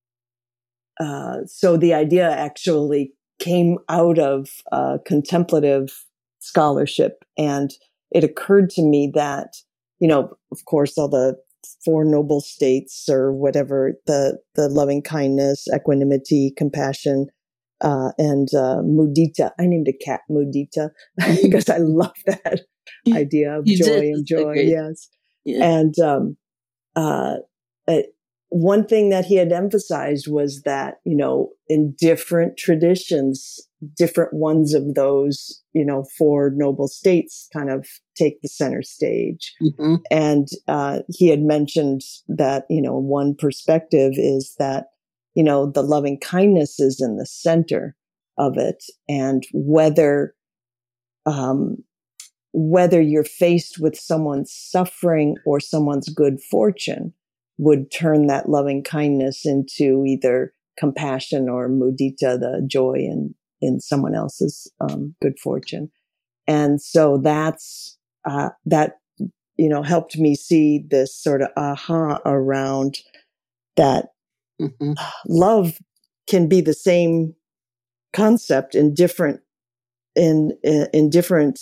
uh, so the idea actually came out of uh, contemplative scholarship. And it occurred to me that, you know, of course, all the Four Noble States or whatever, the, the loving kindness, equanimity, compassion, uh, and uh, mudita. I named a cat Mudita because I love that idea of You joy did. and joy. Great. Yes. Yeah. And um, uh, uh, one thing that he had emphasized was that, you know, in different traditions, different ones of those, you know, four noble states kind of take the center stage. Mm-hmm. And uh, he had mentioned that, you know, one perspective is that, you know, the loving kindness is in the center of it. And whether, um, whether you're faced with someone's suffering or someone's good fortune would turn that loving kindness into either compassion or mudita, the joy in, in someone else's um, good fortune. And so that's, uh, that, you know, helped me see this sort of aha around that Mm-hmm. love can be the same concept in different, in, in, in different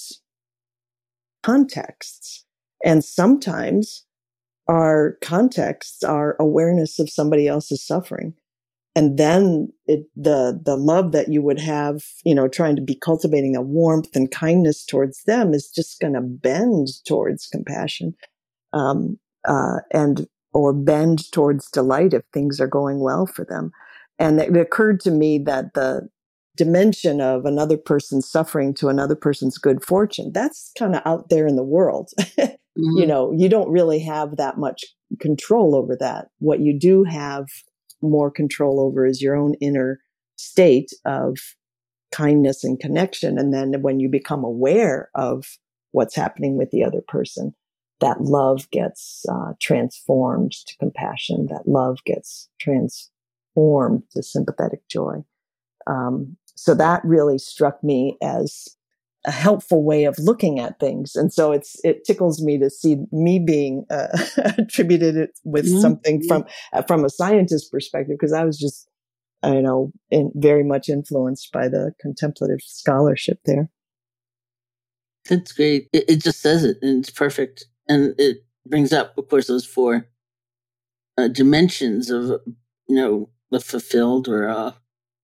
contexts. And sometimes our contexts are awareness of somebody else's suffering. And then it, the, the love that you would have, you know, trying to be cultivating a warmth and kindness towards them is just going to bend towards compassion, um, uh, and, or bend towards delight if things are going well for them. And it occurred to me that the dimension of another person's suffering to another person's good fortune, that's kind of out there in the world. Mm-hmm. You know, you don't really have that much control over that. What you do have more control over is your own inner state of kindness and connection. And then when you become aware of what's happening with the other person, that love gets uh, transformed to compassion. That love gets transformed to sympathetic joy. Um, so that really struck me as a helpful way of looking at things. And so it's, it tickles me to see me being uh, attributed it with Mm-hmm. something from, uh, from a scientist perspective, because I was just, I know, in, very much influenced by the contemplative scholarship there. That's great. It, it just says it, and it's perfect. And it brings up, of course, those four uh, dimensions of, you know, a fulfilled or a,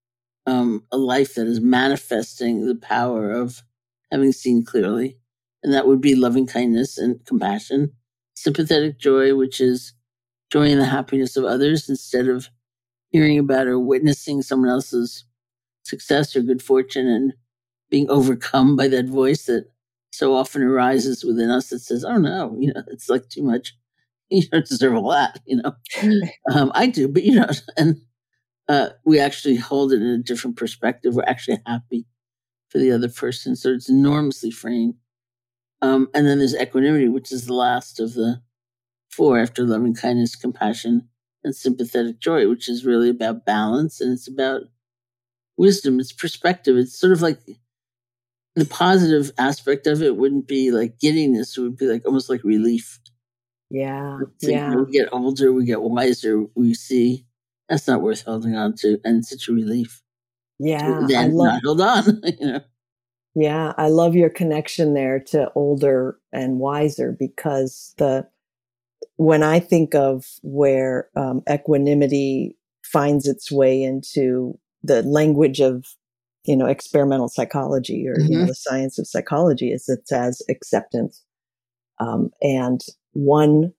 um, a life that is manifesting the power of having seen clearly. And that would be loving kindness and compassion. Sympathetic joy, which is joy in the happiness of others instead of hearing about or witnessing someone else's success or good fortune and being overcome by that voice that so often arises within us that says, oh no, you know, it's like too much. You don't deserve all that, you know. um, I do, but you know, and uh, we actually hold it in a different perspective. We're actually happy for the other person. So it's enormously freeing. Um, and then there's equanimity, which is the last of the four after loving kindness, compassion, and sympathetic joy, which is really about balance. And it's about wisdom. It's perspective. It's sort of like the positive aspect of it wouldn't be like giddiness. It would be like almost like relief. Yeah. So, yeah. You know, we get older, we get wiser, we see that's not worth holding on to. And it's such a relief. Yeah. So then I love, not hold on, you know. Yeah. I love your connection there to older and wiser, because the, when I think of where um, equanimity finds its way into the language of, you know, experimental psychology or, mm-hmm. you know, the science of psychology, is it's as acceptance. Um, and one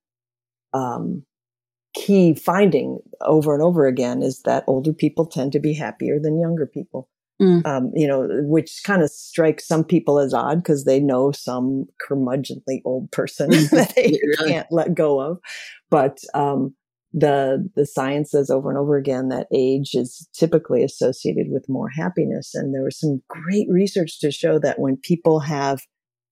um, key finding over and over again is that older people tend to be happier than younger people. Mm. Um, you know, which kind of strikes some people as odd because they know some curmudgeonly old person that they really can't let go of. But um, the the science says over and over again that age is typically associated with more happiness. And there was some great research to show that when people have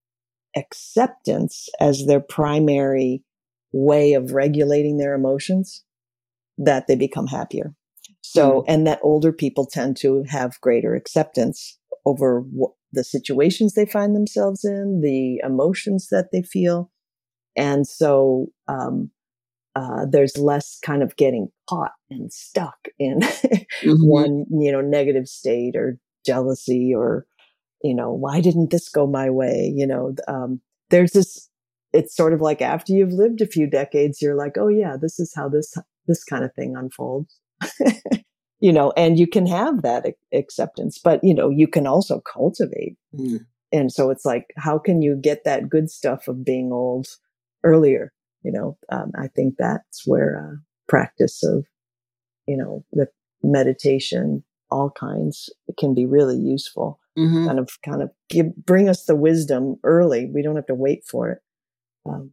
acceptance as their primary way of regulating their emotions, that they become happier. So, and that older people tend to have greater acceptance over what, the situations they find themselves in, the emotions that they feel. And so um, uh, there's less kind of getting caught and stuck in mm-hmm. one, you know, negative state or jealousy or, you know, why didn't this go my way? You know, um, there's this, it's sort of like after you've lived a few decades, you're like, oh yeah, this is how this, this kind of thing unfolds. You know, and you can have that acceptance, but, you know, you can also cultivate. Mm. And so it's like, how can you get that good stuff of being old earlier? You know, um, I think that's where uh, practice of, you know, the meditation, all kinds, can be really useful. Mm-hmm. Kind of, kind of give, bring us the wisdom early. We don't have to wait for it. Um,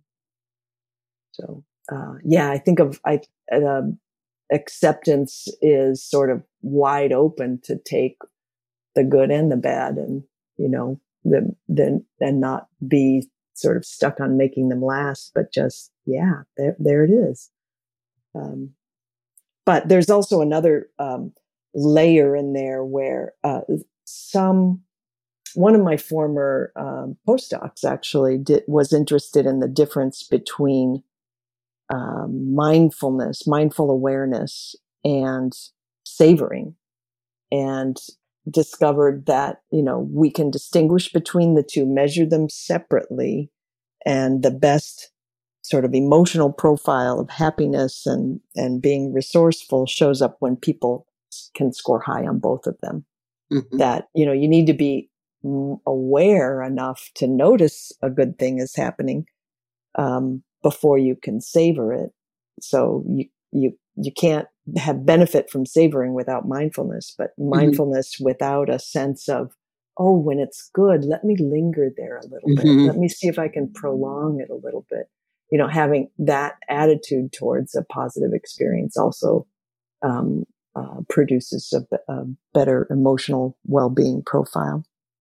so, uh, yeah, I think of, I, uh, acceptance is sort of wide open to take the good and the bad and, you know, the, the, and not be sort of stuck on making them last, but just, yeah, there, there it is. Um, but there's also another, um, layer in there where, uh, some, one of my former, um, postdocs actually did, was interested in the difference between Um, mindfulness, mindful awareness, and savoring, and discovered that, you know, we can distinguish between the two, measure them separately, and the best sort of emotional profile of happiness and, and being resourceful shows up when people can score high on both of them. Mm-hmm. That, you know, you need to be aware enough to notice a good thing is happening, um, before you can savor it. So you, you, you can't have benefit from savoring without mindfulness, but mindfulness mm-hmm. without a sense of, oh, when it's good, let me linger there a little mm-hmm. bit. Let me see if I can prolong it a little bit. You know, having that attitude towards a positive experience also, um, uh, produces a, a better emotional well-being profile.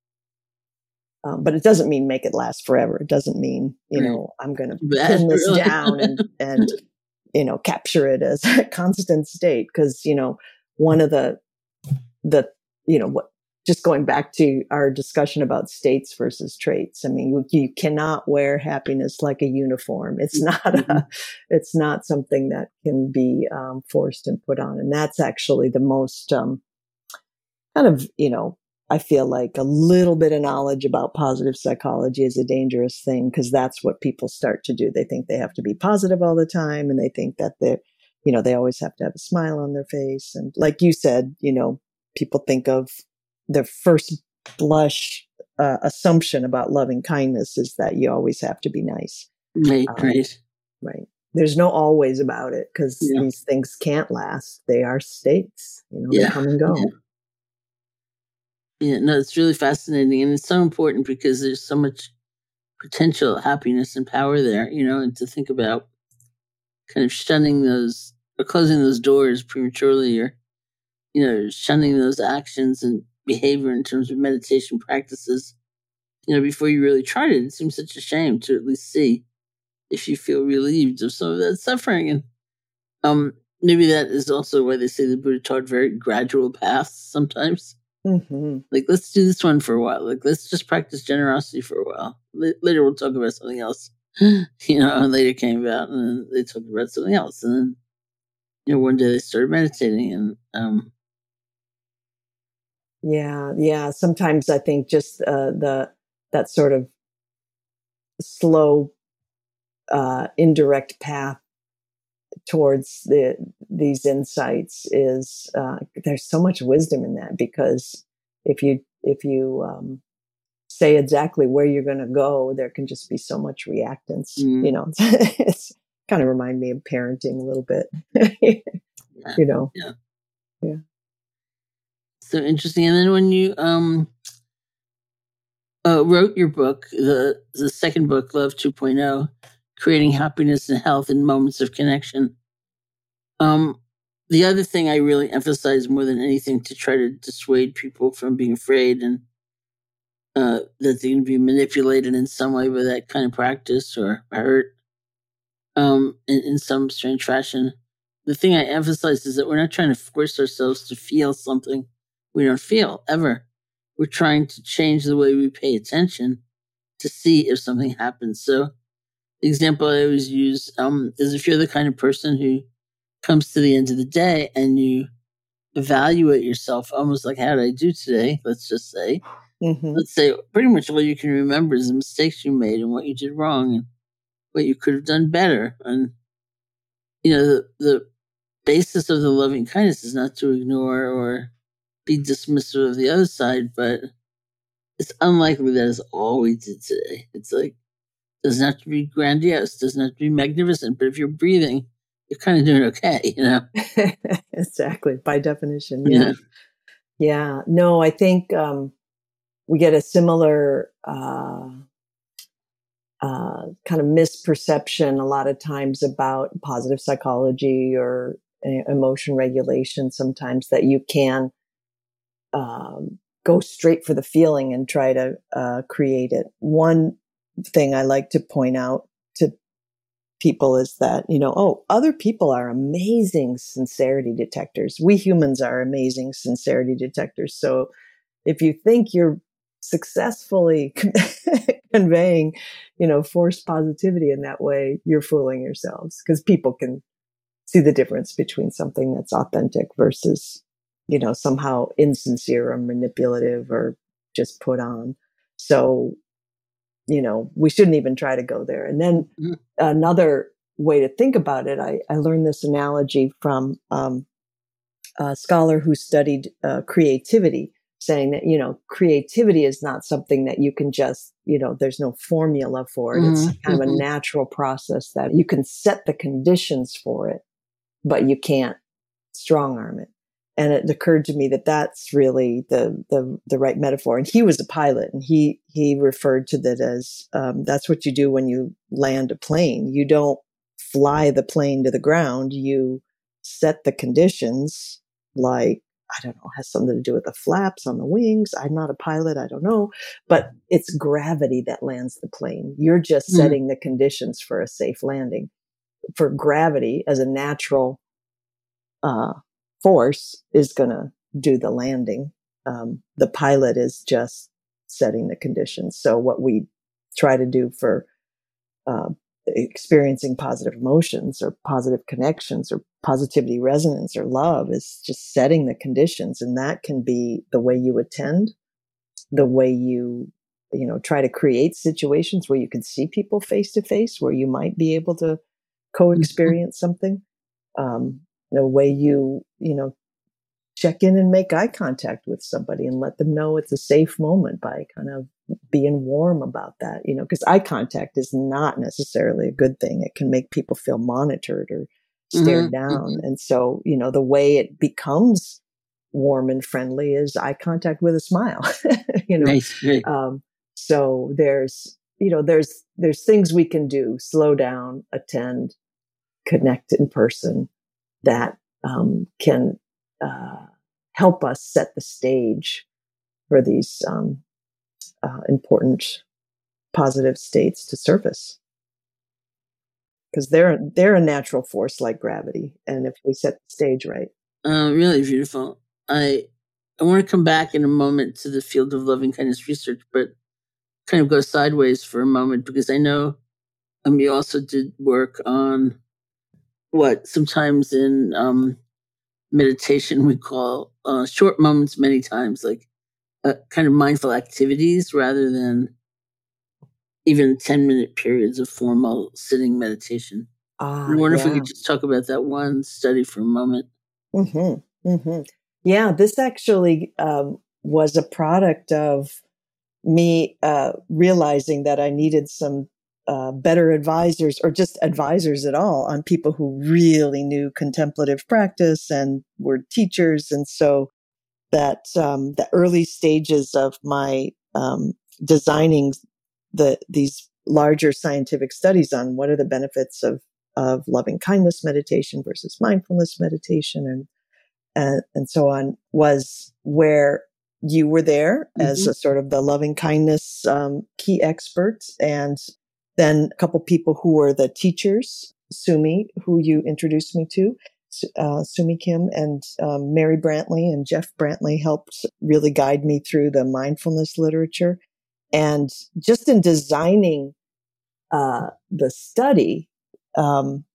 Um, but it doesn't mean make it last forever. It doesn't mean, you right. know, I'm going to pin this really. down and, and, you know, capture it as a constant state. Cause, you know, one of the, the, you know, what, just going back to our discussion about states versus traits. I mean, you, you cannot wear happiness like a uniform. It's not mm-hmm. a, it's not something that can be, um, forced and put on. And that's actually the most, um, kind of, you know, I feel like a little bit of knowledge about positive psychology is a dangerous thing because that's what people start to do. They think they have to be positive all the time, and they think that they, you know, they always have to have a smile on their face. And like you said, you know, people think of their first blush uh, assumption about loving kindness is that you always have to be nice. Right, um, right. Right. There's no always about it because yeah. these things can't last. They are states, you know, yeah. they come and go. Yeah. Yeah, no, it's really fascinating. And it's so important because there's so much potential happiness and power there, you know, and to think about kind of shunning those or closing those doors prematurely or, you know, shunning those actions and behavior in terms of meditation practices, you know, before you really tried it. It seems such a shame to at least see if you feel relieved of some of that suffering. And um, maybe that is also why they say the Buddha taught very gradual paths sometimes. Mm-hmm. Like, let's do this one for a while. Like, let's just practice generosity for a while. L- later, we'll talk about something else. You know, and later came about, and then they talked about something else. And then, you know, one day they started meditating. And um, yeah, yeah. Sometimes I think just uh, the that sort of slow, uh, indirect path towards the these insights is uh, there's so much wisdom in that, because if you if you um, say exactly where you're going to go, there can just be so much reactance. Mm. You know, it's kind of remind me of parenting a little bit. yeah. You know, yeah, yeah. So interesting. And then when you um uh, wrote your book, the the second book, Love two point oh, Creating Happiness and Health in Moments of Connection. Um, the other thing I really emphasize more than anything to try to dissuade people from being afraid and uh, that they can be manipulated in some way by that kind of practice or hurt um, in, in some strange fashion. The thing I emphasize is that we're not trying to force ourselves to feel something we don't feel ever. we're trying to change the way we pay attention to see if something happens. So the example I always use um, is if you're the kind of person who comes to the end of the day and you evaluate yourself almost like, how did I do today? Let's just say. Mm-hmm. Let's say pretty much all you can remember is the mistakes you made and what you did wrong and what you could have done better. And, you know, the, the basis of the loving kindness is not to ignore or be dismissive of the other side, but it's unlikely that is all we did today. It's like, doesn't have to be grandiose, doesn't have to be magnificent, but if you're breathing, you're kind of doing okay, you know? Exactly, by definition, yeah. Yeah, yeah. No, I think um, we get a similar uh, uh, kind of misperception a lot of times about positive psychology or uh, emotion regulation sometimes, that you can um, go straight for the feeling and try to uh, create it. One thing I like to point out to people is that, you know, oh, other people are amazing sincerity detectors. We humans are amazing sincerity detectors. So if you think you're successfully conveying, you know, forced positivity in that way, you're fooling yourselves, because people can see the difference between something that's authentic versus, you know, somehow insincere or manipulative or just put on. So, you know, we shouldn't even try to go there. And then mm-hmm. another way to think about it, I, I learned this analogy from um, a scholar who studied uh, creativity, saying that, you know, creativity is not something that you can just, you know, there's no formula for it. Mm-hmm. It's kind of a natural process that you can set the conditions for it, but you can't strong arm it. And it occurred to me that that's really the, the, the right metaphor. And he was a pilot, and he, he referred to that as, um, that's what you do when you land a plane. You don't fly the plane to the ground. You set the conditions, like, I don't know, has something to do with the flaps on the wings. I'm not a pilot. I don't know, but it's gravity that lands the plane. You're just mm. setting the conditions for a safe landing. For gravity as a natural, uh, force is going to do the landing. Um, the pilot is just setting the conditions. So what we try to do for uh, experiencing positive emotions or positive connections or positivity resonance or love is just setting the conditions. And that can be the way you attend, the way you, you know, try to create situations where you can see people face to face, where you might be able to co-experience something. Um, the way you, you know, check in and make eye contact with somebody and let them know it's a safe moment by kind of being warm about that, you know, because eye contact is not necessarily a good thing. It can make people feel monitored or stared mm-hmm. down. Mm-hmm. And so, you know, the way it becomes warm and friendly is eye contact with a smile, you know. Nice. Right. Um, so there's, you know, there's, there's things we can do, slow down, attend, connect in person, that um, can uh, help us set the stage for these um, uh, important positive states to surface. Because they're they're a natural force like gravity, and if we set the stage right. Uh, really beautiful. I I want to come back in a moment to the field of loving kindness research, but kind of go sideways for a moment, because I know um, you also did work on what sometimes in um, meditation we call uh, short moments many times, like uh, kind of mindful activities rather than even ten minute periods of formal sitting meditation. Uh, I wonder yeah. if we could just talk about that one study for a moment. Mm-hmm, mm-hmm. Yeah, this actually um, was a product of me uh, realizing that I needed some Uh, better advisors, or just advisors at all, on people who really knew contemplative practice and were teachers. And so that um, the early stages of my um, designing the these larger scientific studies on what are the benefits of of loving kindness meditation versus mindfulness meditation, and and, and so on, was where you were there mm-hmm. as a sort of the loving kindness um, key expert, and then a couple people who were the teachers, Sumi, who you introduced me to. uh, Sumi Kim and um, Mary Brantley and Jeff Brantley helped really guide me through the mindfulness literature. And just in designing uh, the study, um,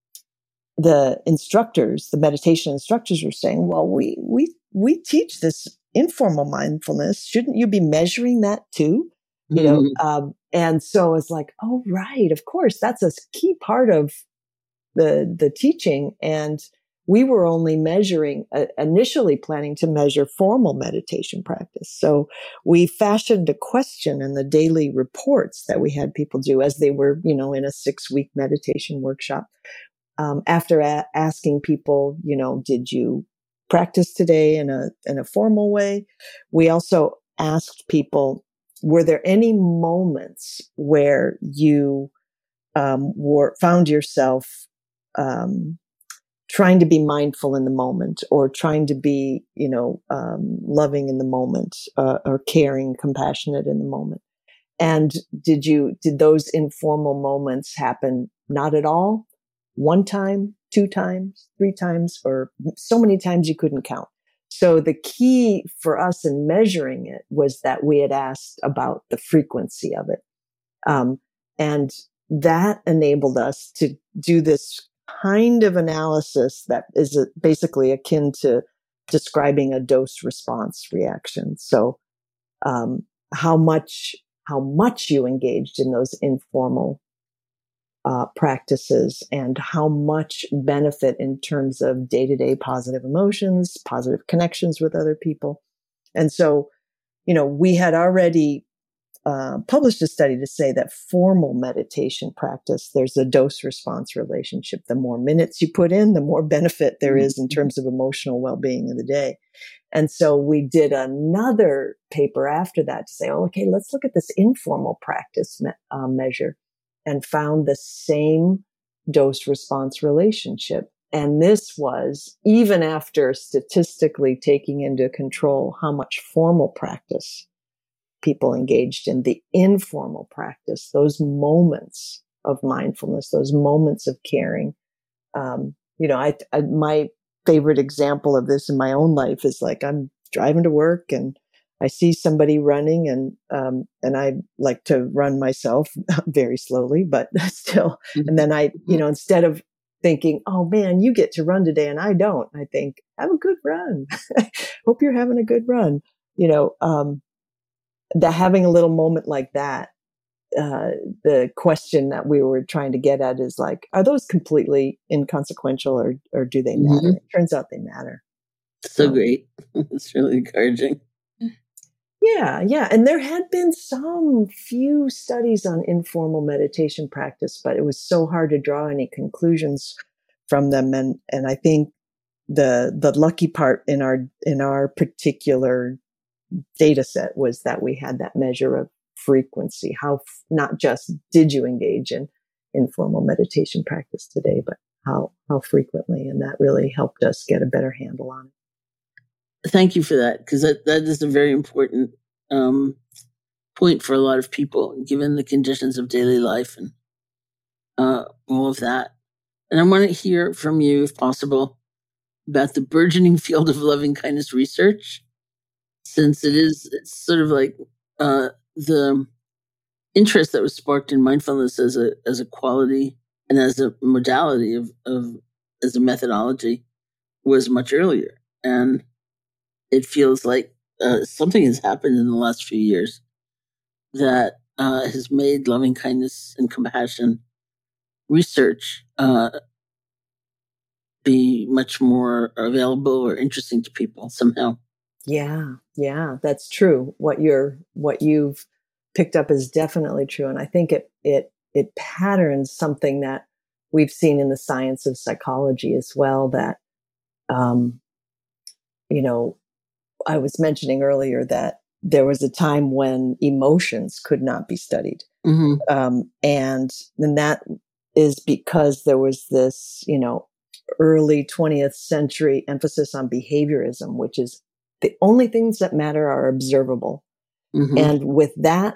the instructors, the meditation instructors were saying, well, we, we, we teach this informal mindfulness. Shouldn't you be measuring that too? You Mm-hmm. know, um, and so it's like, oh, right. Of course, that's a key part of the, the teaching. And we were only measuring, uh, initially planning to measure formal meditation practice. So we fashioned a question in the daily reports that we had people do as they were, you know, in a six week meditation workshop. Um, after a- asking people, you know, did you practice today in a, in a formal way? We also asked people, were there any moments where you, um, were, found yourself, um, trying to be mindful in the moment or trying to be, you know, um, loving in the moment, uh, or caring, compassionate in the moment? And did you, did those informal moments happen not at all? One time, two times, three times, or so many times you couldn't count. So the key for us in measuring it was that we had asked about the frequency of it. Um, and that enabled us to do this kind of analysis that is a, basically akin to describing a dose response reaction. So, um, how much, how much you engaged in those informal Uh, practices and how much benefit in terms of day-to-day positive emotions, positive connections with other people. And so, you know, we had already uh, published a study to say that formal meditation practice, there's a dose-response relationship. The more minutes you put in, the more benefit there is in terms of emotional well-being in the day. And so we did another paper after that to say, oh, okay, let's look at this informal practice me- uh, measure. And found the same dose response relationship. And this was even after statistically taking into control how much formal practice people engaged in, the informal practice, those moments of mindfulness, those moments of caring. Um, you know, I, I, my favorite example of this in my own life is like I'm driving to work and I see somebody running and, um, and I like to run myself very slowly, but still. And then I, you know, instead of thinking, oh man, you get to run today and I don't, I think, have a good run. Hope you're having a good run. You know, um, that having a little moment like that, uh, the question that we were trying to get at is like, are those completely inconsequential or, or do they matter? Mm-hmm. It turns out they matter. So, so great. It's really encouraging. Yeah, yeah. And there had been some few studies on informal meditation practice, but it was so hard to draw any conclusions from them. And, and I think the, the lucky part in our, in our particular data set was that we had that measure of frequency. How, not just did you engage in informal meditation practice today, but how, how frequently. And that really helped us get a better handle on it. Thank you for that, because that, that is a very important um, point for a lot of people, given the conditions of daily life and uh, all of that. And I want to hear from you, if possible, about the burgeoning field of loving kindness research, since it is it's sort of like uh, the interest that was sparked in mindfulness as a as a quality and as a modality of, of as a methodology was much earlier. And it feels like uh, something has happened in the last few years that uh, has made loving kindness and compassion research uh, be much more available or interesting to people somehow. Yeah, yeah, that's true. What you're, what you've picked up is definitely true, and I think it it it patterns something that we've seen in the science of psychology as well. That, um, you know. I was mentioning earlier that there was a time when emotions could not be studied. Mm-hmm. Um, and then that is because there was this, you know, early twentieth century emphasis on behaviorism, which is the only things that matter are observable. Mm-hmm. And with that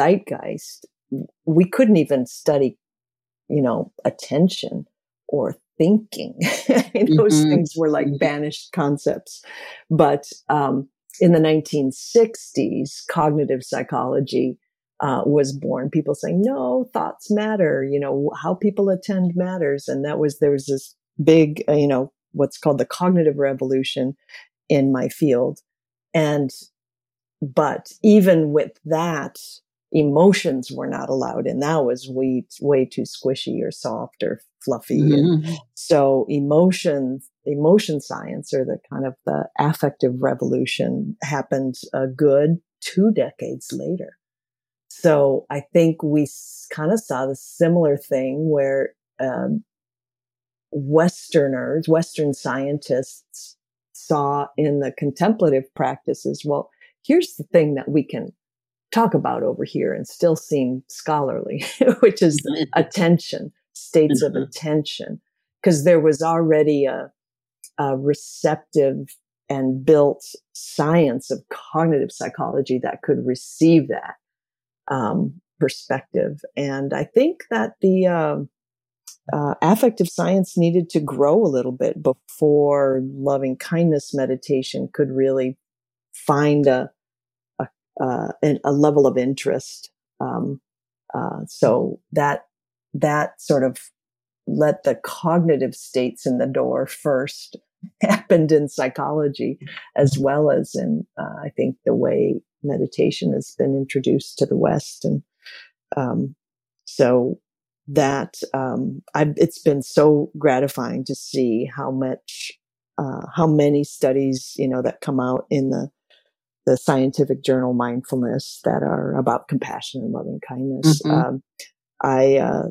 zeitgeist, we couldn't even study, you know, attention or thinking. Those Mm-hmm. things were like banished concepts. But um, in the nineteen sixties, cognitive psychology uh, was born. People saying, no, thoughts matter. You know, how people attend matters. And that was, there was this big, uh, you know, what's called the cognitive revolution in my field. And, but even with that, emotions were not allowed. And that was way, way too squishy or soft or fluffy. Mm-hmm. And so emotions, emotion science, or the kind of the affective revolution, happened a good two decades later. So I think we kind of saw the similar thing where um, Westerners, Western scientists saw in the contemplative practices, well, here's the thing that we can talk about over here and still seem scholarly, which is attention, states of attention, because there was already a, a receptive and built science of cognitive psychology that could receive that um, perspective. And I think that the um, uh, affective science needed to grow a little bit before loving kindness meditation could really find a a, uh, a level of interest. Um, uh, so that that sort of let the cognitive states in the door first happened in psychology, as well as in uh, I think the way meditation has been introduced to the West. And um, so that um, I've, it's been so gratifying to see how much, uh, how many studies, you know, that come out in the the scientific journal Mindfulness that are about compassion and loving kindness. Mm-hmm. Um, I, uh,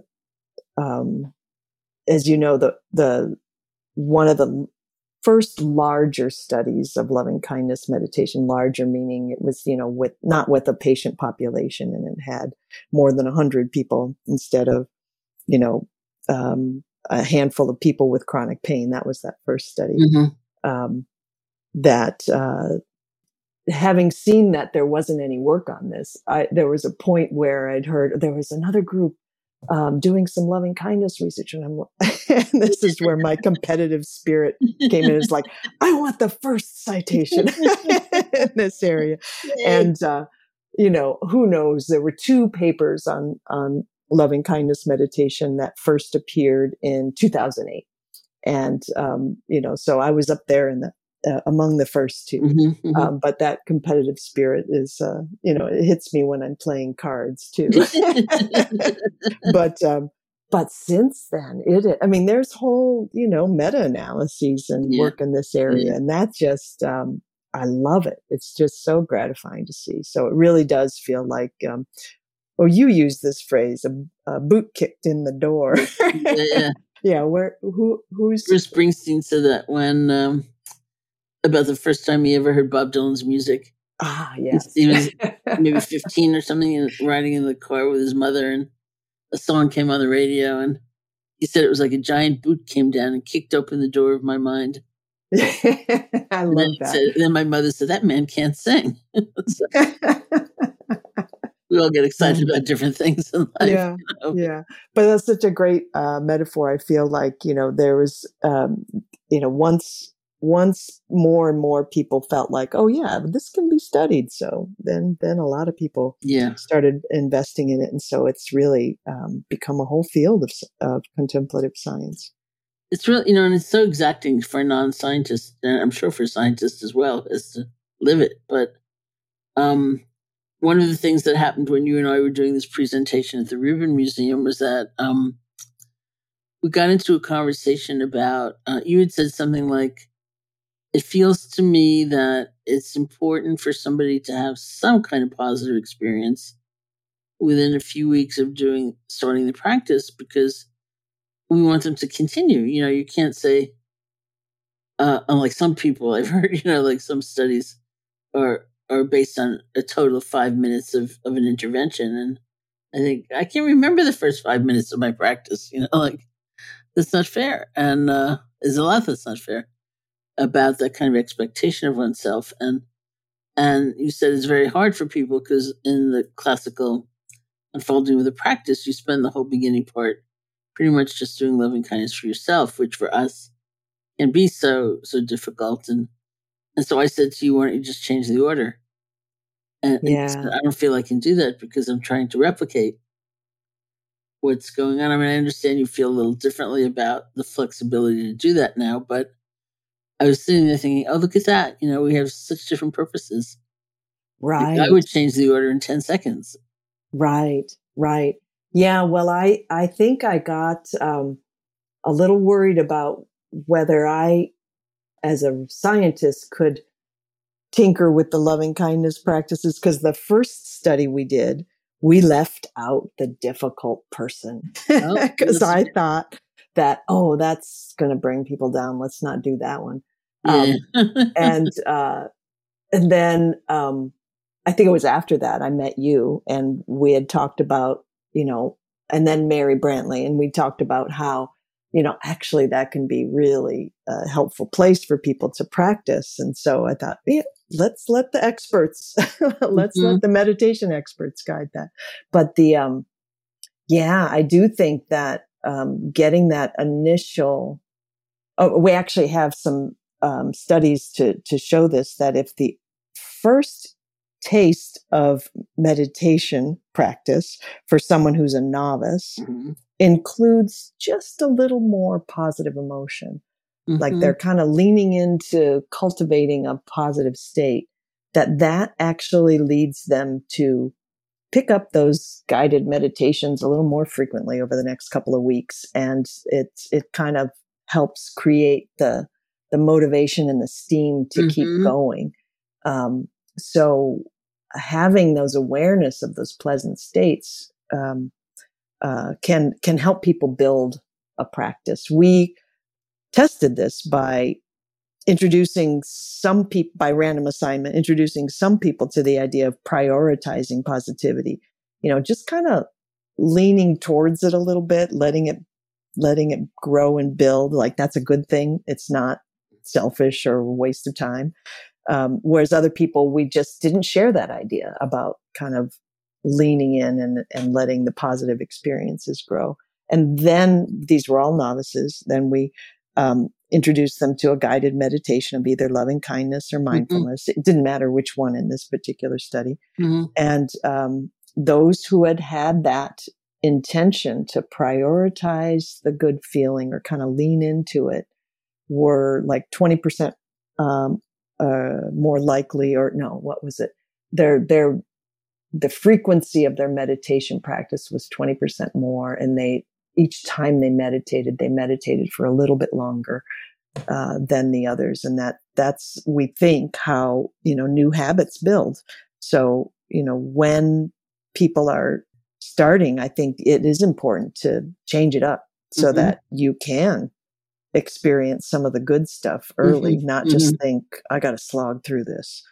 um, as you know, the the one of the first larger studies of loving kindness meditation, larger meaning it was, you know, with not with a patient population, and it had more than a hundred people instead of, you know, um, a handful of people with chronic pain. That was that first study. Mm-hmm. Um, that uh, having seen that there wasn't any work on this, I, there was a point where I'd heard there was another group Um, doing some loving kindness research. And I'm, and this is where my competitive spirit came in. It's like, I want the first citation in this area. And, uh, you know, who knows? There were two papers on, on loving kindness meditation that first appeared in two thousand eight. And, um, you know, so I was up there in the, Uh, among the first two. Mm-hmm, mm-hmm. Um, but that competitive spirit is, uh, you know, it hits me when I'm playing cards too. but, um, but since then, it, I mean, there's whole, you know, meta-analyses and Yeah. work in this area. Yeah. And that just, um, I love it. It's just so gratifying to see. So it really does feel like, um, well, you use this phrase, a, a boot kicked in the door. yeah, yeah. Yeah. Where, who, who's Bruce Springsteen said that when, um, about the first time he ever heard Bob Dylan's music. Ah, yes. He was maybe fifteen or something, and riding in the car with his mother, and a song came on the radio, and he said it was like a giant boot came down and kicked open the door of my mind. I And love then, he that. said, then my mother said, that man can't sing. So we all get excited about different things in life. Yeah, you know? yeah. But that's such a great uh, metaphor. I feel like, you know, there was, um, you know, once once more and more people felt like, oh yeah, this can be studied. So then, then a lot of people Yeah. started investing in it, and so it's really um, become a whole field of, of contemplative science. It's really, you know, and it's so exacting for non-scientists, and I'm sure for scientists as well, is to live it. But um, one of the things that happened when you and I were doing this presentation at the Rubin Museum was that um, we got into a conversation about, uh, you had said something like, it feels to me that it's important for somebody to have some kind of positive experience within a few weeks of doing, starting the practice, because we want them to continue. You know, you can't say, uh, unlike some people I've heard, you know, like some studies are are based on a total of five minutes of, of an intervention. And I think I can't remember the first five minutes of my practice, you know, like that's not fair. And uh, there's a lot that's not fair about that kind of expectation of oneself. And and you said it's very hard for people because in the classical unfolding of the practice, you spend the whole beginning part pretty much just doing loving kindness for yourself, which for us can be so, so difficult. And, and so I said to you, why don't you just change the order? And, Yeah. and I don't feel I can do that because I'm trying to replicate what's going on. I mean, I understand you feel a little differently about the flexibility to do that now, but I was sitting there thinking, oh, look at that. You know, we have such different purposes. Right. I would change the order in ten seconds. Right. Right. Yeah. Well, I, I think I got um, a little worried about whether I, as a scientist, could tinker with the loving kindness practices, because the first study we did, we left out the difficult person because oh, I thought that, oh, that's going to bring people down. Let's not do that one. Yeah. Um, and, uh, and then, um, I think it was after that I met you and we had talked about, you know, and then Mary Brantley, and we talked about how, you know, actually that can be really a helpful place for people to practice. And so I thought, yeah, let's let the experts, let's mm-hmm. let the meditation experts guide that. But the, um, yeah, I do think that, um, getting that initial, oh, we actually have some, um, studies to, to show this, that if the first taste of meditation practice for someone who's a novice mm-hmm. includes just a little more positive emotion, mm-hmm. like they're kind of leaning into cultivating a positive state, that that actually leads them to pick up those guided meditations a little more frequently over the next couple of weeks. And it, it kind of helps create the, the motivation and the steam to mm-hmm. keep going. Um, so having those awareness of those pleasant states, um, uh, can, can help people build a practice. We tested this by introducing some people, by random assignment, introducing some people to the idea of prioritizing positivity, you know, just kind of leaning towards it a little bit, letting it, letting it grow and build. Like that's a good thing. It's not selfish or a waste of time. Um, whereas other people, we just didn't share that idea about kind of leaning in and, and letting the positive experiences grow. And then these were all novices. Then we, um, introduced them to a guided meditation of either loving kindness or mindfulness. Mm-hmm. It didn't matter which one in this particular study. Mm-hmm. And, um, those who had had that intention to prioritize the good feeling or kind of lean into it were like twenty percent, um, Uh, more likely, or no, what was it? Their, their, the frequency of their meditation practice was twenty percent more. And they, each time they meditated, they meditated for a little bit longer, uh, than the others. And that, that's, we think, how, you know, new habits build. So, you know, when people are starting, I think it is important to change it up so mm-hmm. that you can experience some of the good stuff early, mm-hmm, not mm-hmm. just think, I got to slog through this.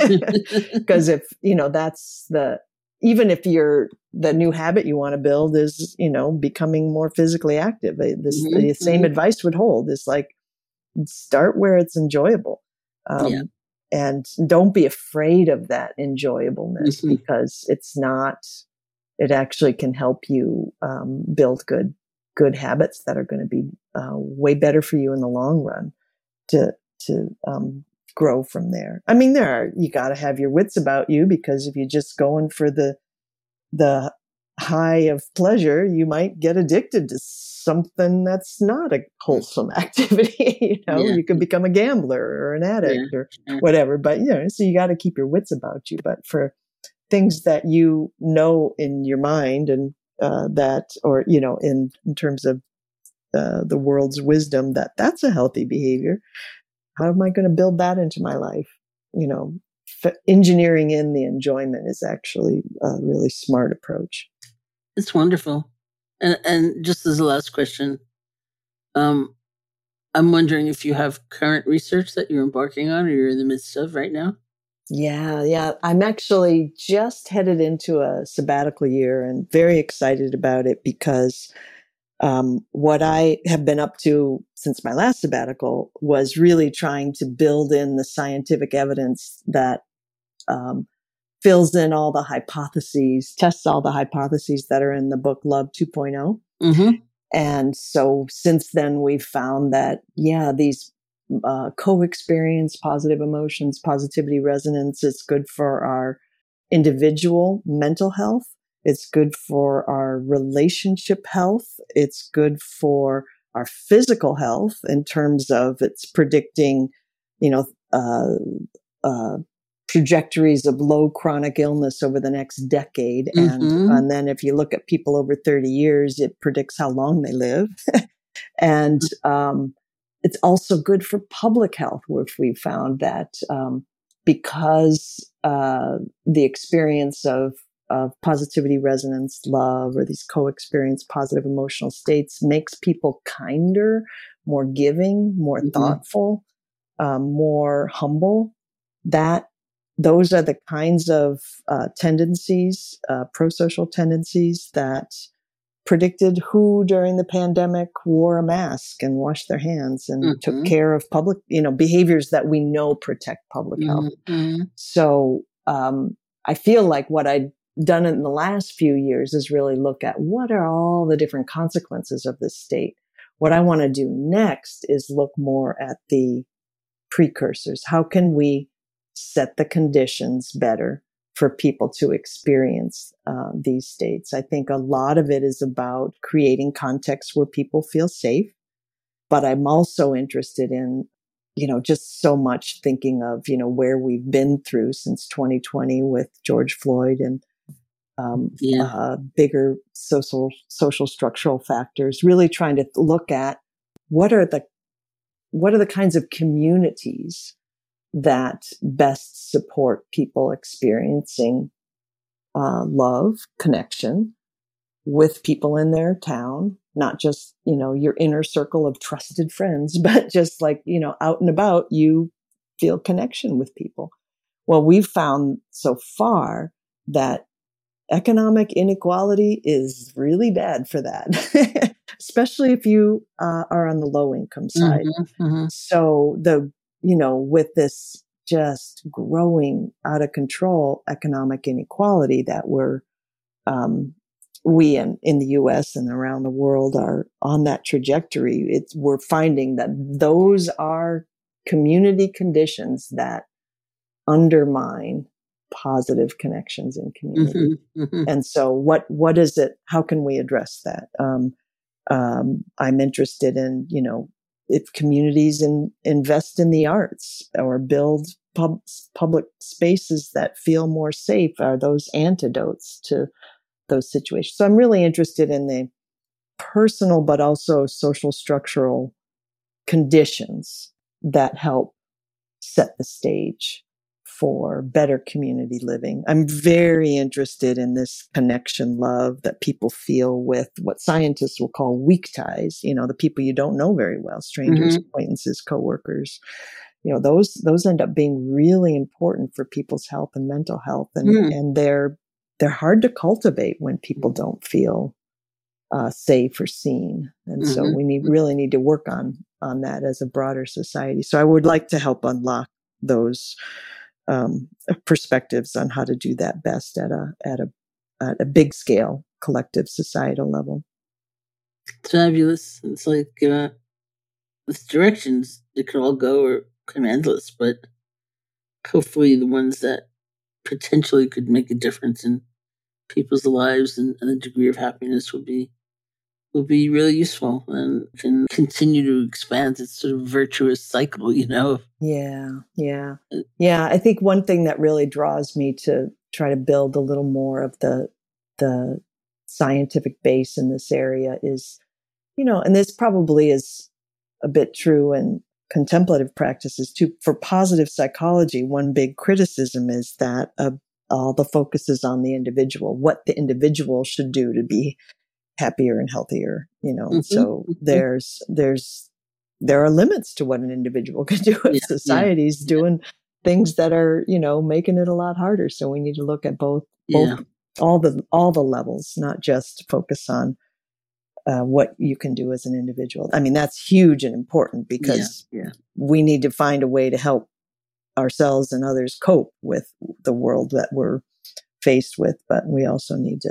Because if, you know, that's the, even if you're, the new habit you want to build is, you know, becoming more physically active. This, mm-hmm, the same mm-hmm. advice would hold, is like, start where it's enjoyable. Um, yeah. And don't be afraid of that enjoyableness mm-hmm. because it's not, it actually can help you, um, build good good habits that are going to be uh, way better for you in the long run to, to, um, grow from there. I mean, there are, you got to have your wits about you, because if you're just going for the, the high of pleasure, you might get addicted to something that's not a wholesome activity. You know, yeah. you could become a gambler or an addict yeah. or whatever, but you know, so you got to keep your wits about you. But for things that you know in your mind and Uh, that, or, you know, in, in terms of uh, the world's wisdom, that that's a healthy behavior. How am I going to build that into my life? You know, f- engineering in the enjoyment is actually a really smart approach. It's wonderful. And, and just as a last question, um, I'm wondering if you have current research that you're embarking on or you're in the midst of right now? Yeah, yeah. I'm actually just headed into a sabbatical year and very excited about it, because um, what I have been up to since my last sabbatical was really trying to build in the scientific evidence that um, fills in all the hypotheses, tests all the hypotheses that are in the book Love two point oh. Mm-hmm. And so since then, we've found that, yeah, these uh, co-experience positive emotions, positivity resonance, it's good for our individual mental health. It's good for our relationship health. It's good for our physical health in terms of it's predicting, you know, uh, uh, trajectories of low chronic illness over the next decade. Mm-hmm. And, and then if you look at people over thirty years, it predicts how long they live. And um, it's also good for public health, which we found that um, because uh, the experience of, of positivity resonance, love, or these co-experience positive emotional states makes people kinder, more giving, more mm-hmm. thoughtful, um, more humble. That those are the kinds of uh, tendencies, uh, pro-social tendencies that predicted who during the pandemic wore a mask and washed their hands and mm-hmm. took care of public, you know, behaviors that we know protect public health. Mm-hmm. So um, I feel like what I've done in the last few years is really look at what are all the different consequences of this state. What I want to do next is look more at the precursors. How can we set the conditions better for people to experience uh, these states? I think a lot of it is about creating contexts where people feel safe, but I'm also interested in, you know, just so much thinking of, you know, where we've been through since twenty twenty with George Floyd and um, yeah. uh, bigger social, social structural factors, really trying to look at what are the, what are the kinds of communities that best support people experiencing uh, love, connection with people in their town, not just, you know, your inner circle of trusted friends, but just like, you know, out and about, you feel connection with people. Well, we've found so far that economic inequality is really bad for that, especially if you uh, are on the low income side. Mm-hmm, mm-hmm. So the you know, with this just growing out of control economic inequality that we're, um, we in, in the U S and around the world are on that trajectory. It's, we're finding that those are community conditions that undermine positive connections in community. Mm-hmm, mm-hmm. And so what, what is it? How can we address that? Um, um, I'm interested in, you know, if communities in, invest in the arts or build pub, public spaces that feel more safe, are those antidotes to those situations? So I'm really interested in the personal, but also social structural conditions that help set the stage for better community living. I'm very interested in this connection love that people feel with what scientists will call weak ties, you know, the people you don't know very well, strangers, mm-hmm. acquaintances, coworkers. You know, those those end up being really important for people's health and mental health. And, mm. and they're they're hard to cultivate when people don't feel uh, safe or seen. And mm-hmm. so we need really need to work on on that as a broader society. So I would like to help unlock those Um, perspectives on how to do that best at a at a at a big scale, collective societal level. It's fabulous. It's like uh, with directions it could all go or come endless, but hopefully the ones that potentially could make a difference in people's lives and, and the degree of happiness would be will be really useful and can continue to expand its sort of virtuous cycle, you know? Yeah, yeah. Yeah, I think one thing that really draws me to try to build a little more of the the scientific base in this area is, you know, and this probably is a bit true in contemplative practices too. For positive psychology, one big criticism is that uh, all the focus is on the individual, what the individual should do to be happier and healthier, you know. Mm-hmm. So there's there's there are limits to what an individual can do if yeah, society's yeah, doing yeah. things that are, you know, making it a lot harder. So we need to look at both both yeah. all the all the levels, not just focus on uh, what you can do as an individual. I mean, that's huge and important because yeah, yeah. we need to find a way to help ourselves and others cope with the world that we're faced with, but we also need to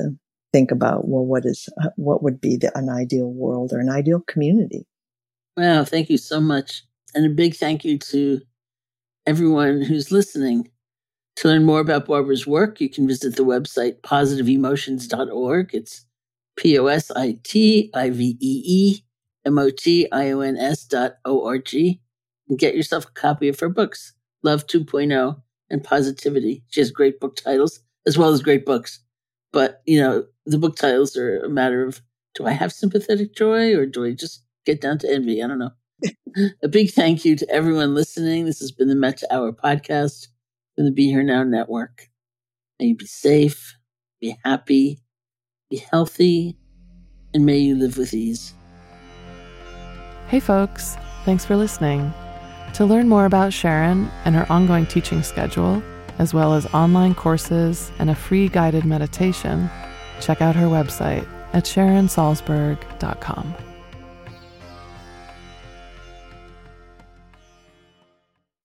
think about, well, what is, what would be the, an ideal world or an ideal community? Wow, thank you so much. And a big thank you to everyone who's listening. To learn more about Barbara's work, you can visit the website positive emotions dot org. It's P O S I T I V E E M O T I O N S dot O R G. And get yourself a copy of her books, Love two point oh and Positivity. She has great book titles as well as great books. But, you know, the book titles are a matter of, do I have sympathetic joy or do I just get down to envy? I don't know. A big thank you to everyone listening. This has been the Metta Hour podcast from the Be Here Now Network. May you be safe, be happy, be healthy, and may you live with ease. Hey folks, thanks for listening. To learn more about Sharon and her ongoing teaching schedule, as well as online courses and a free guided meditation, check out her website at sharon salzberg dot com.